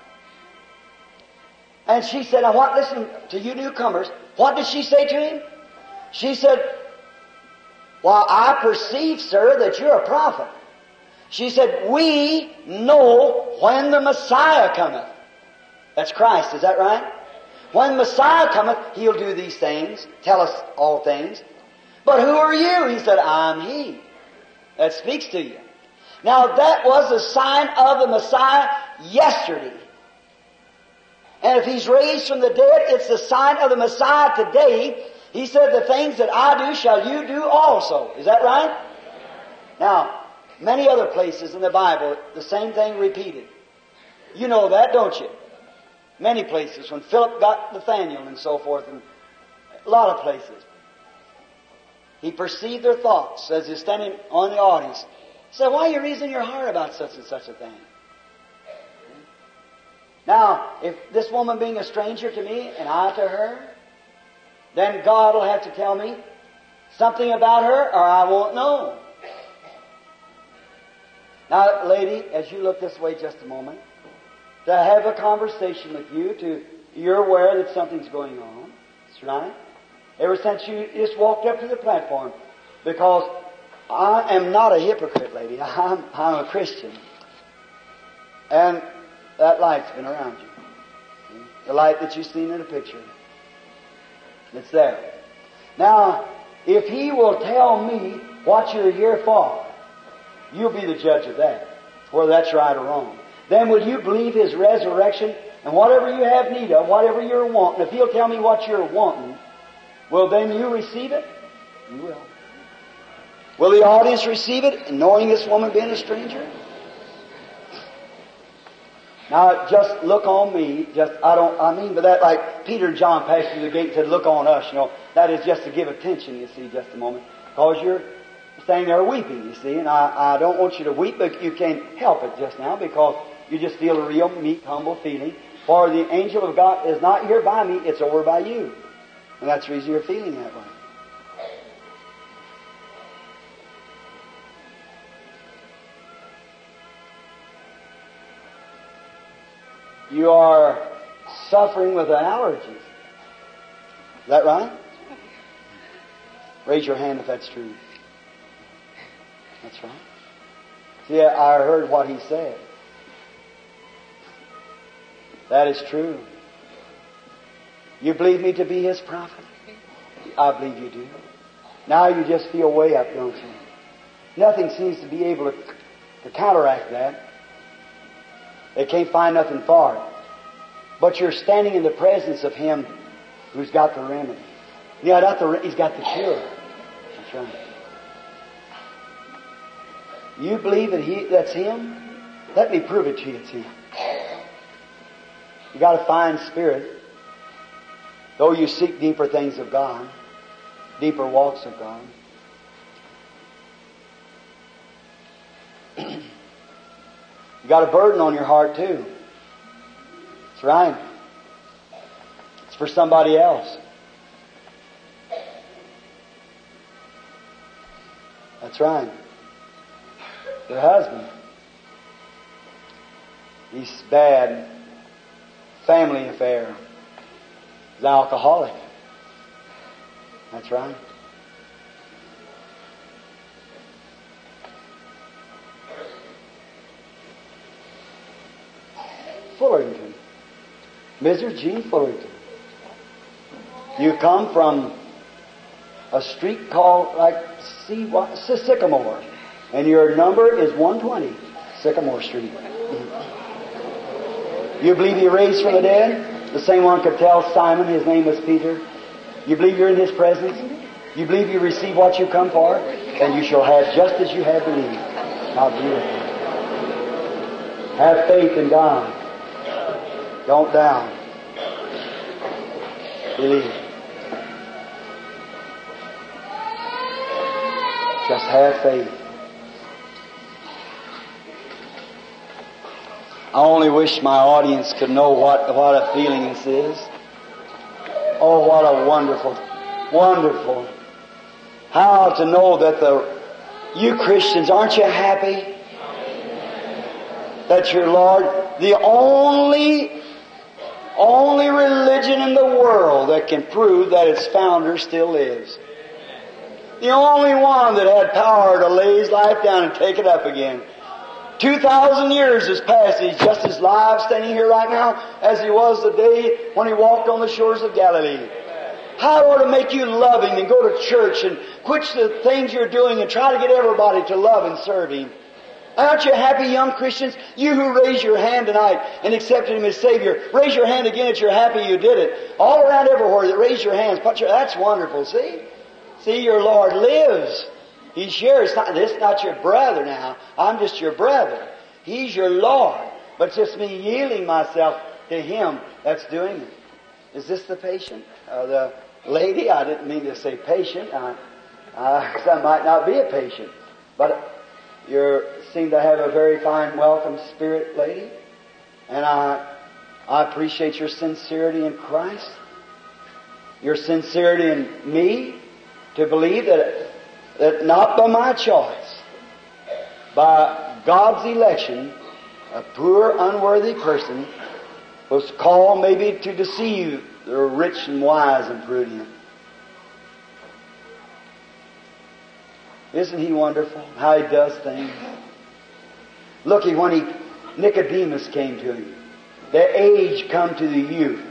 And she said, I want, listen to you newcomers. What did she say to him? She said, well, I perceive, sir, that you're a prophet. She said, we know when the Messiah cometh. That's Christ, is that right? When Messiah cometh, He'll do these things, tell us all things. But who are you? He said, I'm He. That speaks to you. Now that was a sign of the Messiah yesterday. And if He's raised from the dead, it's the sign of the Messiah today. He said, the things that I do shall you do also. Is that right? Now, many other places in the Bible, the same thing repeated. You know that, don't you? Many places. When Philip got Nathanael and so forth, and a lot of places. He perceived their thoughts as he's standing on the audience. He said, why are you reasoning your heart about such and such a thing? Now, if this woman being a stranger to me and I to her, then God will have to tell me something about her or I won't know. Now, lady, as you look this way just a moment, to have a conversation with you, to you're aware that something's going on. That's right. Ever since you just walked up to the platform, because I am not a hypocrite, lady. I'm, I'm a Christian. And that light's been around you. The light that you've seen in the picture. It's there. Now, if He will tell me what you're here for, you'll be the judge of that, whether that's right or wrong. Then will you believe His resurrection, and whatever you have need of, whatever you're wanting, if He'll tell me what you're wanting, will then you receive it? You will. Will the audience receive it, knowing this woman being a stranger? Now, just look on me. Just I don't. I mean by that, like Peter and John passed through the gate and said, "Look on us." You know, that is just to give attention. You see, just a moment, because you're standing there weeping. You see, and I, I don't want you to weep, but you can't help it just now because you just feel a real meek, humble feeling. For the angel of God is not here by me; it's over by you, and that's the reason you're feeling that way. You are suffering with an allergy. Is that right? Raise your hand if that's true. That's right. See, I heard what he said. That is true. You believe me to be His prophet? I believe you do. Now you just feel way up, don't you? Nothing seems to be able to, to counteract that. They can't find nothing for it. But you're standing in the presence of Him who's got the remedy. Yeah, not the, He's got the cure. That's right. You believe that He that's Him? Let me prove it to you it's Him. You got a fine spirit. Though you seek deeper things of God, deeper walks of God. You got a burden on your heart too. That's right. It's for somebody else. That's right. Your husband. He's bad. Family affair. He's alcoholic. That's right. Fullerton. Missus G. Fullerton. You come from a street called like C- Sycamore, and your number is one twenty, Sycamore Street. You believe He raised from the dead? The same one could tell Simon his name was Peter. You believe you're in His presence? You believe you receive what you come for? Then you shall have just as you have believed. Now do it. Have faith in God. Don't doubt. Believe. Just have faith. I only wish my audience could know what, what a feeling this is. Oh, what a wonderful, wonderful. How to know that the, you Christians, aren't you happy? That your Lord, the only, only religion in the world that can prove that its founder still lives. The only one that had power to lay His life down and take it up again. Two thousand years has passed, and He's just as live standing here right now as He was the day when He walked on the shores of Galilee. How it ought to make you love Him and go to church and quit the things you're doing and try to get everybody to love and serve Him. Aren't you happy, young Christians? You who raised your hand tonight and accepted Him as Savior, raise your hand again that you're happy you did it. All around everywhere that raise your hands, put your, that's wonderful, see? See, your Lord lives. He's here. It's not, this is not your brother now. I'm just your brother. He's your Lord. But it's just me yielding myself to Him that's doing it. Is this the patient? Uh, the lady? I didn't mean to say patient. I, uh, 'cause I might not be a patient. But you seem to have a very fine, welcome spirit, lady. And I, I appreciate your sincerity in Christ. Your sincerity in me to believe that that not by my choice, by God's election, a poor, unworthy person was called maybe to deceive the rich and wise and prudent. Isn't He wonderful how He does things? Looky, when he Nicodemus came to Him, the age come to the youth.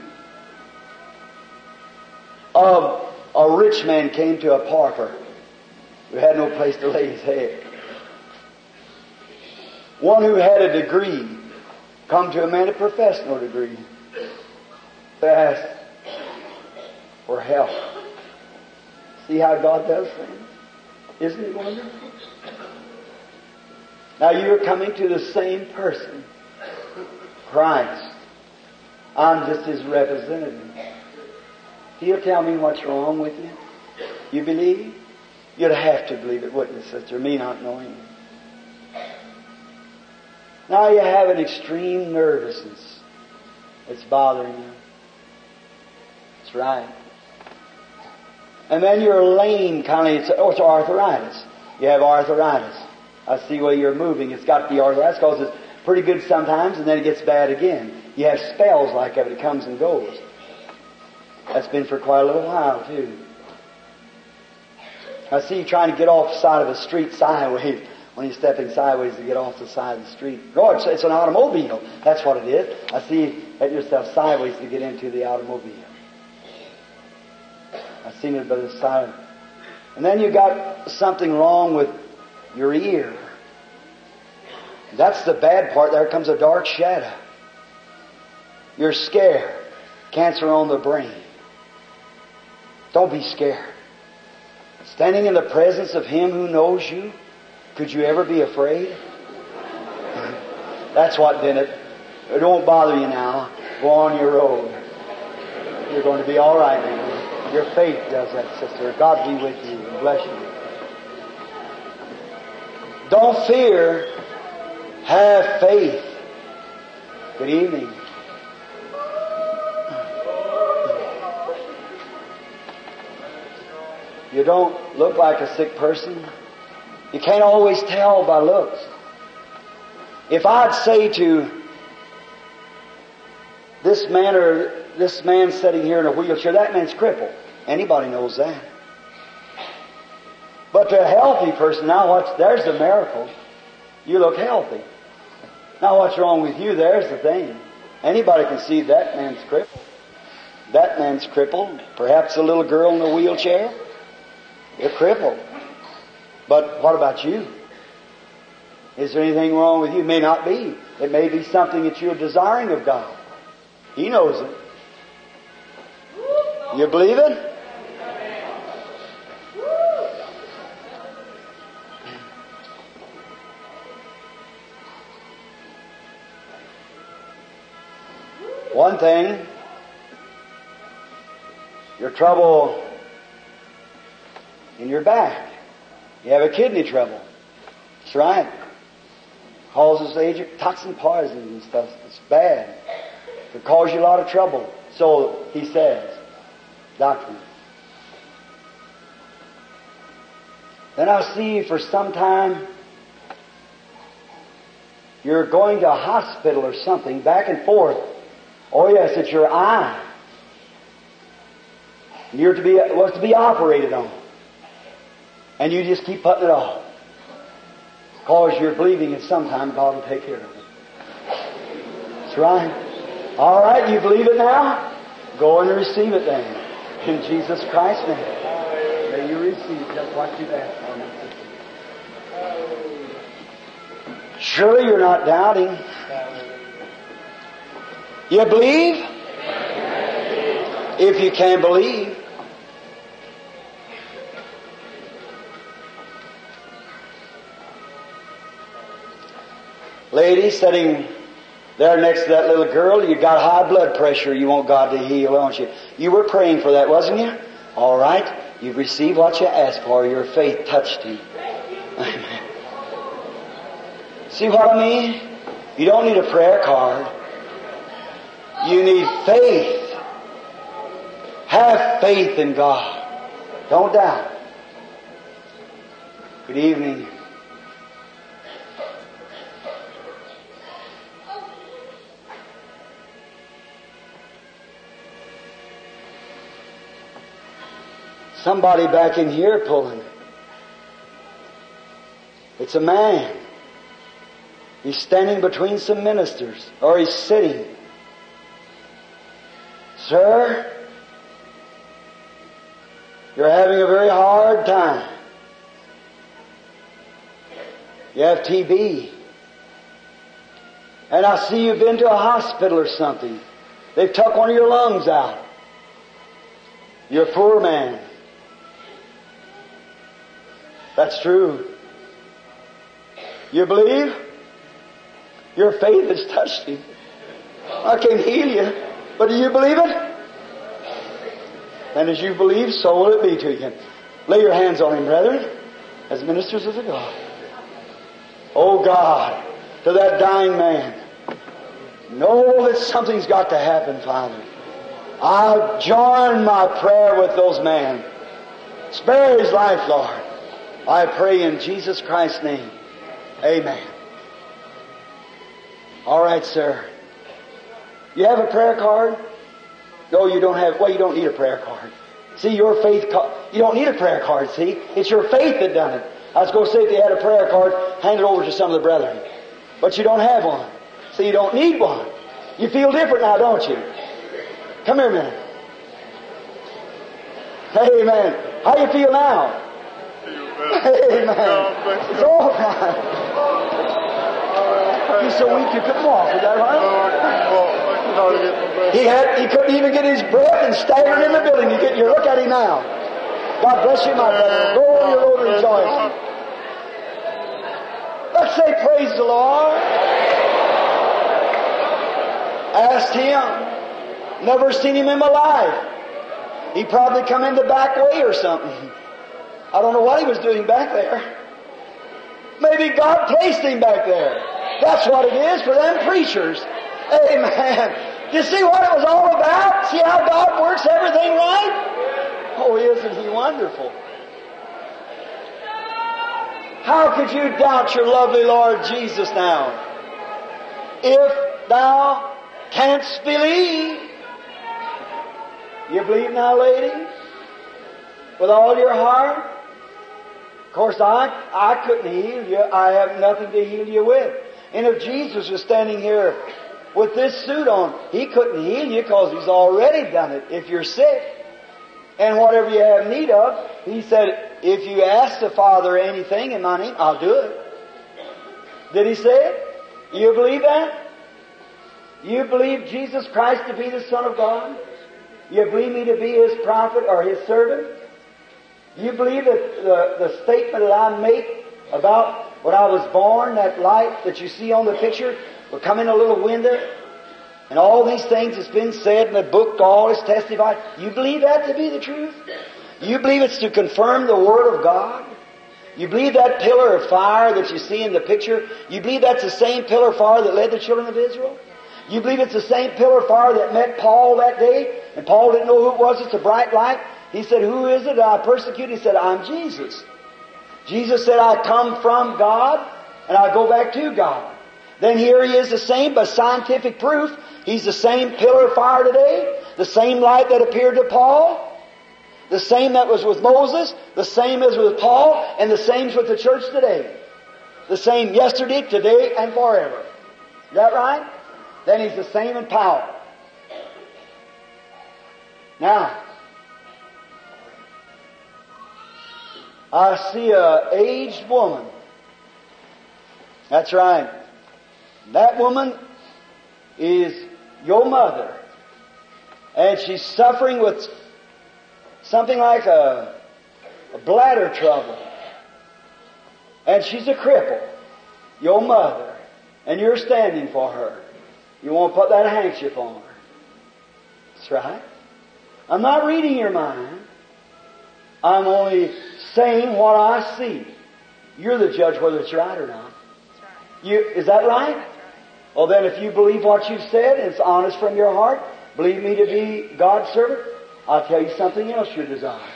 Of a rich man came to a pauper who had no place to lay his head. One who had a degree come to a man who professed no degree to ask for help. See how God does things? Isn't it wonderful? Now you're coming to the same person, Christ. I'm just His representative. He'll tell me what's wrong with you. You believe? You'd have to believe it, wouldn't you, sister? Me not knowing you. Now you have an extreme nervousness that's bothering you. That's right. And then you're lame, kind of. It's, oh, it's arthritis. You have arthritis. I see where you're moving. It's got to be arthritis because it's pretty good sometimes, and then it gets bad again. You have spells like that. It comes and goes. That's been for quite a little while, too. I see you trying to get off the side of a street sideways when you're stepping sideways to get off the side of the street. Oh, it's, it's an automobile. That's what it is. I see you let yourself sideways to get into the automobile. I've seen it by the side. And then you got something wrong with your ear. That's the bad part. There comes a dark shadow. You're scared. Cancer on the brain. Don't be scared. Standing in the presence of Him who knows you, could you ever be afraid? That's what did it. It won't bother you now. Go on your road. You're going to be all right now. Your faith does that, sister. God be with you and bless you. Don't fear. Have faith. Good evening. You don't look like a sick person. You can't always tell by looks. If I'd say to this man or this man sitting here in a wheelchair, that man's crippled. Anybody knows that. But to a healthy person, now what's, there's the miracle. You look healthy. Now what's wrong with you? There's the thing. Anybody can see that man's crippled. That man's crippled. Perhaps a little girl in a wheelchair. You're crippled. But what about you? Is there anything wrong with you? It may not be. It may be something that you're desiring of God. He knows it. You believe it? One thing, your trouble in your back. You have a kidney trouble. That's right. Causes agent toxin poison and stuff. It's bad. It causes you a lot of trouble. So he says, doctor. Then I see for some time you're going to a hospital or something, back and forth. Oh yes, it's your eye. You're to be was to be operated on, and you just keep putting it off. Because you're believing that sometime God will take care of it. That's right. All right, you believe it now? Go and receive it then. In Jesus Christ's name. May you receive just what you've asked for. Surely you're not doubting. You believe? If you can believe. Lady sitting there next to that little girl, you got high blood pressure you want God to heal, don't you? You were praying for that, wasn't you? All right. You've received what you asked for. Your faith touched Him. Amen. See what I mean? You don't need a prayer card. You need faith. Have faith in God. Don't doubt. Good evening. Somebody back in here pulling. It's a man. He's standing between some ministers, or he's sitting. Sir, you're having a very hard time. You have T B. And I see you've been to a hospital or something. They've took one of your lungs out. You're a poor man. That's true. You believe? Your faith has touched Him. I can't heal you, but do you believe it? And as you believe, so will it be to you. Lay your hands on him, brethren, as ministers of the God. Oh God, to that dying man, know that something's got to happen, Father. I join my prayer with those men. Spare his life, Lord. I pray in Jesus Christ's name. Amen. All right, sir. You have a prayer card? No, you don't have. Well, you don't need a prayer card. See, your faith. You don't need a prayer card. See, it's your faith that done it. I was going to say if they had a prayer card, hand it over to some of the brethren. But you don't have one. So you don't need one. You feel different now, don't you? Come here a minute. Amen. How do you feel now? Amen. It's all right. You're so weak you couldn't walk. Is that right? He had. He couldn't even get his breath and staggered in the building. You get. You look at him now. God bless you, my brother. Go on your road rejoicing. Let's say praise the Lord. Asked him. Never seen him in my life. He probably come in the back way or something. I don't know what he was doing back there. Maybe God placed him back there. That's what it is for them preachers. Amen. You see what it was all about? See how God works everything right? Oh, isn't He wonderful? How could you doubt your lovely Lord Jesus now? If thou canst believe. You believe now, lady? With all your heart? Of course, I, I couldn't heal you. I have nothing to heal you with. And if Jesus was standing here with this suit on, He couldn't heal you because He's already done it if you're sick. And whatever you have need of, He said, if you ask the Father anything in my name, I'll do it. Did He say it? You believe that? You believe Jesus Christ to be the Son of God? You believe me to be His prophet or His servant? You believe that the, the statement that I make about when I was born, that light that you see on the picture will come in a little window and all these things that's been said in the book, all is testified. You believe that to be the truth? You believe it's to confirm the Word of God? You believe that pillar of fire that you see in the picture, you believe that's the same pillar of fire that led the children of Israel? You believe it's the same pillar of fire that met Paul that day? And Paul didn't know who it was. It's a bright light. He said, who is it that I persecute? He said, I'm Jesus. Jesus said, I come from God and I go back to God. Then here he is the same by scientific proof. He's the same pillar of fire today. The same light that appeared to Paul. The same that was with Moses. The same as with Paul. And the same as with the church today. The same yesterday, today, and forever. Is that right? Then he's the same in power. Now, I see a aged woman. That's right. That woman is your mother. And she's suffering with something like a, a bladder trouble. And she's a cripple. Your mother. And you're standing for her. You won't put that handkerchief on her. That's right. I'm not reading your mind. I'm only saying what I see. You're the judge whether it's right or not. That's right. You, is that right? That's right. Well, then if you believe what you've said and it's honest from your heart, believe me to be God's servant, I'll tell you something else you desire.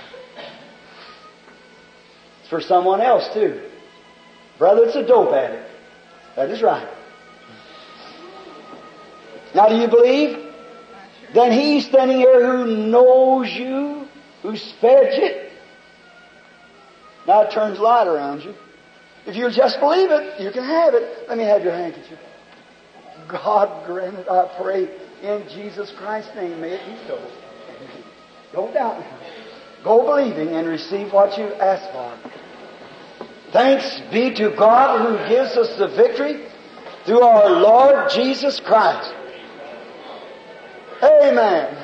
It's for someone else too. Brother, it's a dope addict. That is right. Now do you believe? Then he's standing here who knows you, who's fed you. Now it turns light around you. If you just believe it, you can have it. Let me have your handkerchief. God grant it, I pray, in Jesus Christ's name, may it be so. Don't doubt me. Go believing and receive what you ask for. Thanks be to God who gives us the victory through our Lord Jesus Christ. Amen.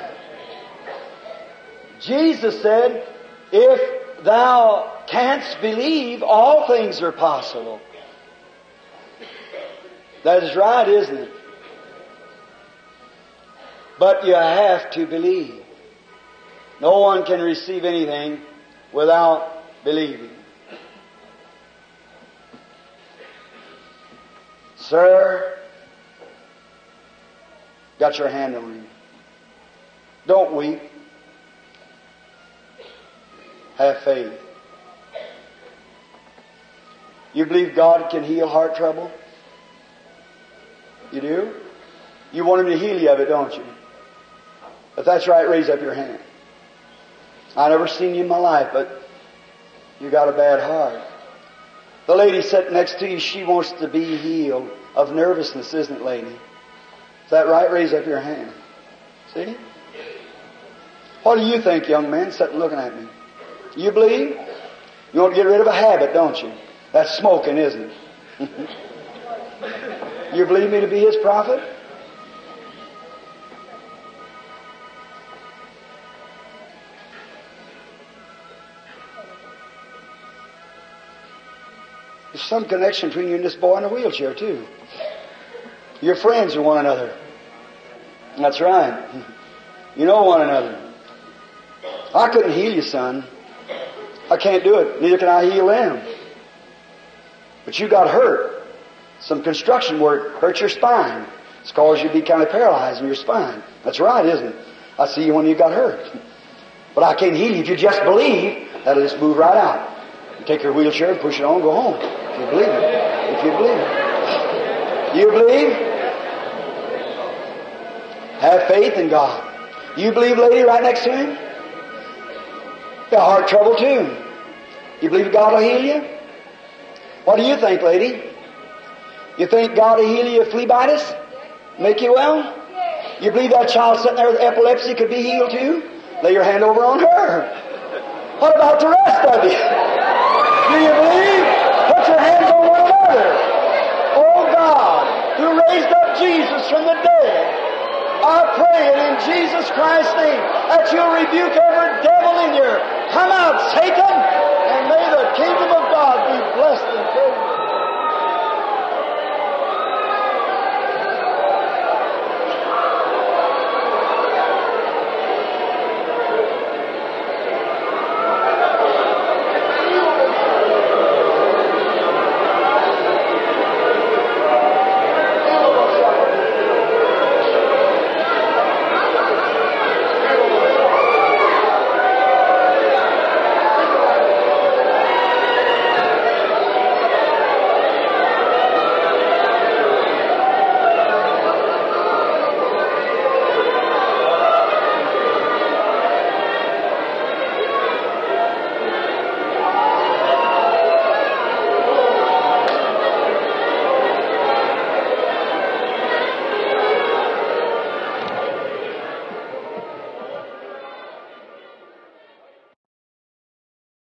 Jesus said, if thou canst believe, all things are possible. That is right, isn't it? But you have to believe. No one can receive anything without believing. Sir, got your hand on him. Don't weep. Have faith. You believe God can heal heart trouble? You do? You want Him to heal you of it, don't you? If that's right, raise up your hand. I've never seen you in my life, but you got a bad heart. The lady sitting next to you, she wants to be healed of nervousness, isn't it, lady? Is that right? Raise up your hand. See? What do you think, young man, sitting looking at me? You believe? You want to get rid of a habit, don't you? That's smoking, isn't it? You believe me to be His prophet? There's some connection between you and this boy in a wheelchair, too. You're friends with one another. That's right. You know one another. I couldn't heal you, son. I can't do it. Neither can I heal them. But you got hurt. Some construction work hurt your spine. It's caused you to be kind of paralyzed in your spine. That's right, isn't it? I see you when you got hurt. But I can't heal you. If you just believe, that'll just move right out. You take your wheelchair and push it on and go home. If you believe it. If you believe it. You believe? Have faith in God. You believe, lady, right next to him? Got heart trouble too. You believe God will heal you? What do you think, lady? You think God will heal you of phlebitis? Make you well? You believe that child sitting there with epilepsy could be healed too? Lay your hand over on her. What about the rest of you? Do you believe? Put your hands on one another. Oh God, who raised up Jesus from the dead, I pray it in Jesus Christ's name that you'll rebuke every devil in you. Come out, Satan, and may the kingdom of God be blessed and filled.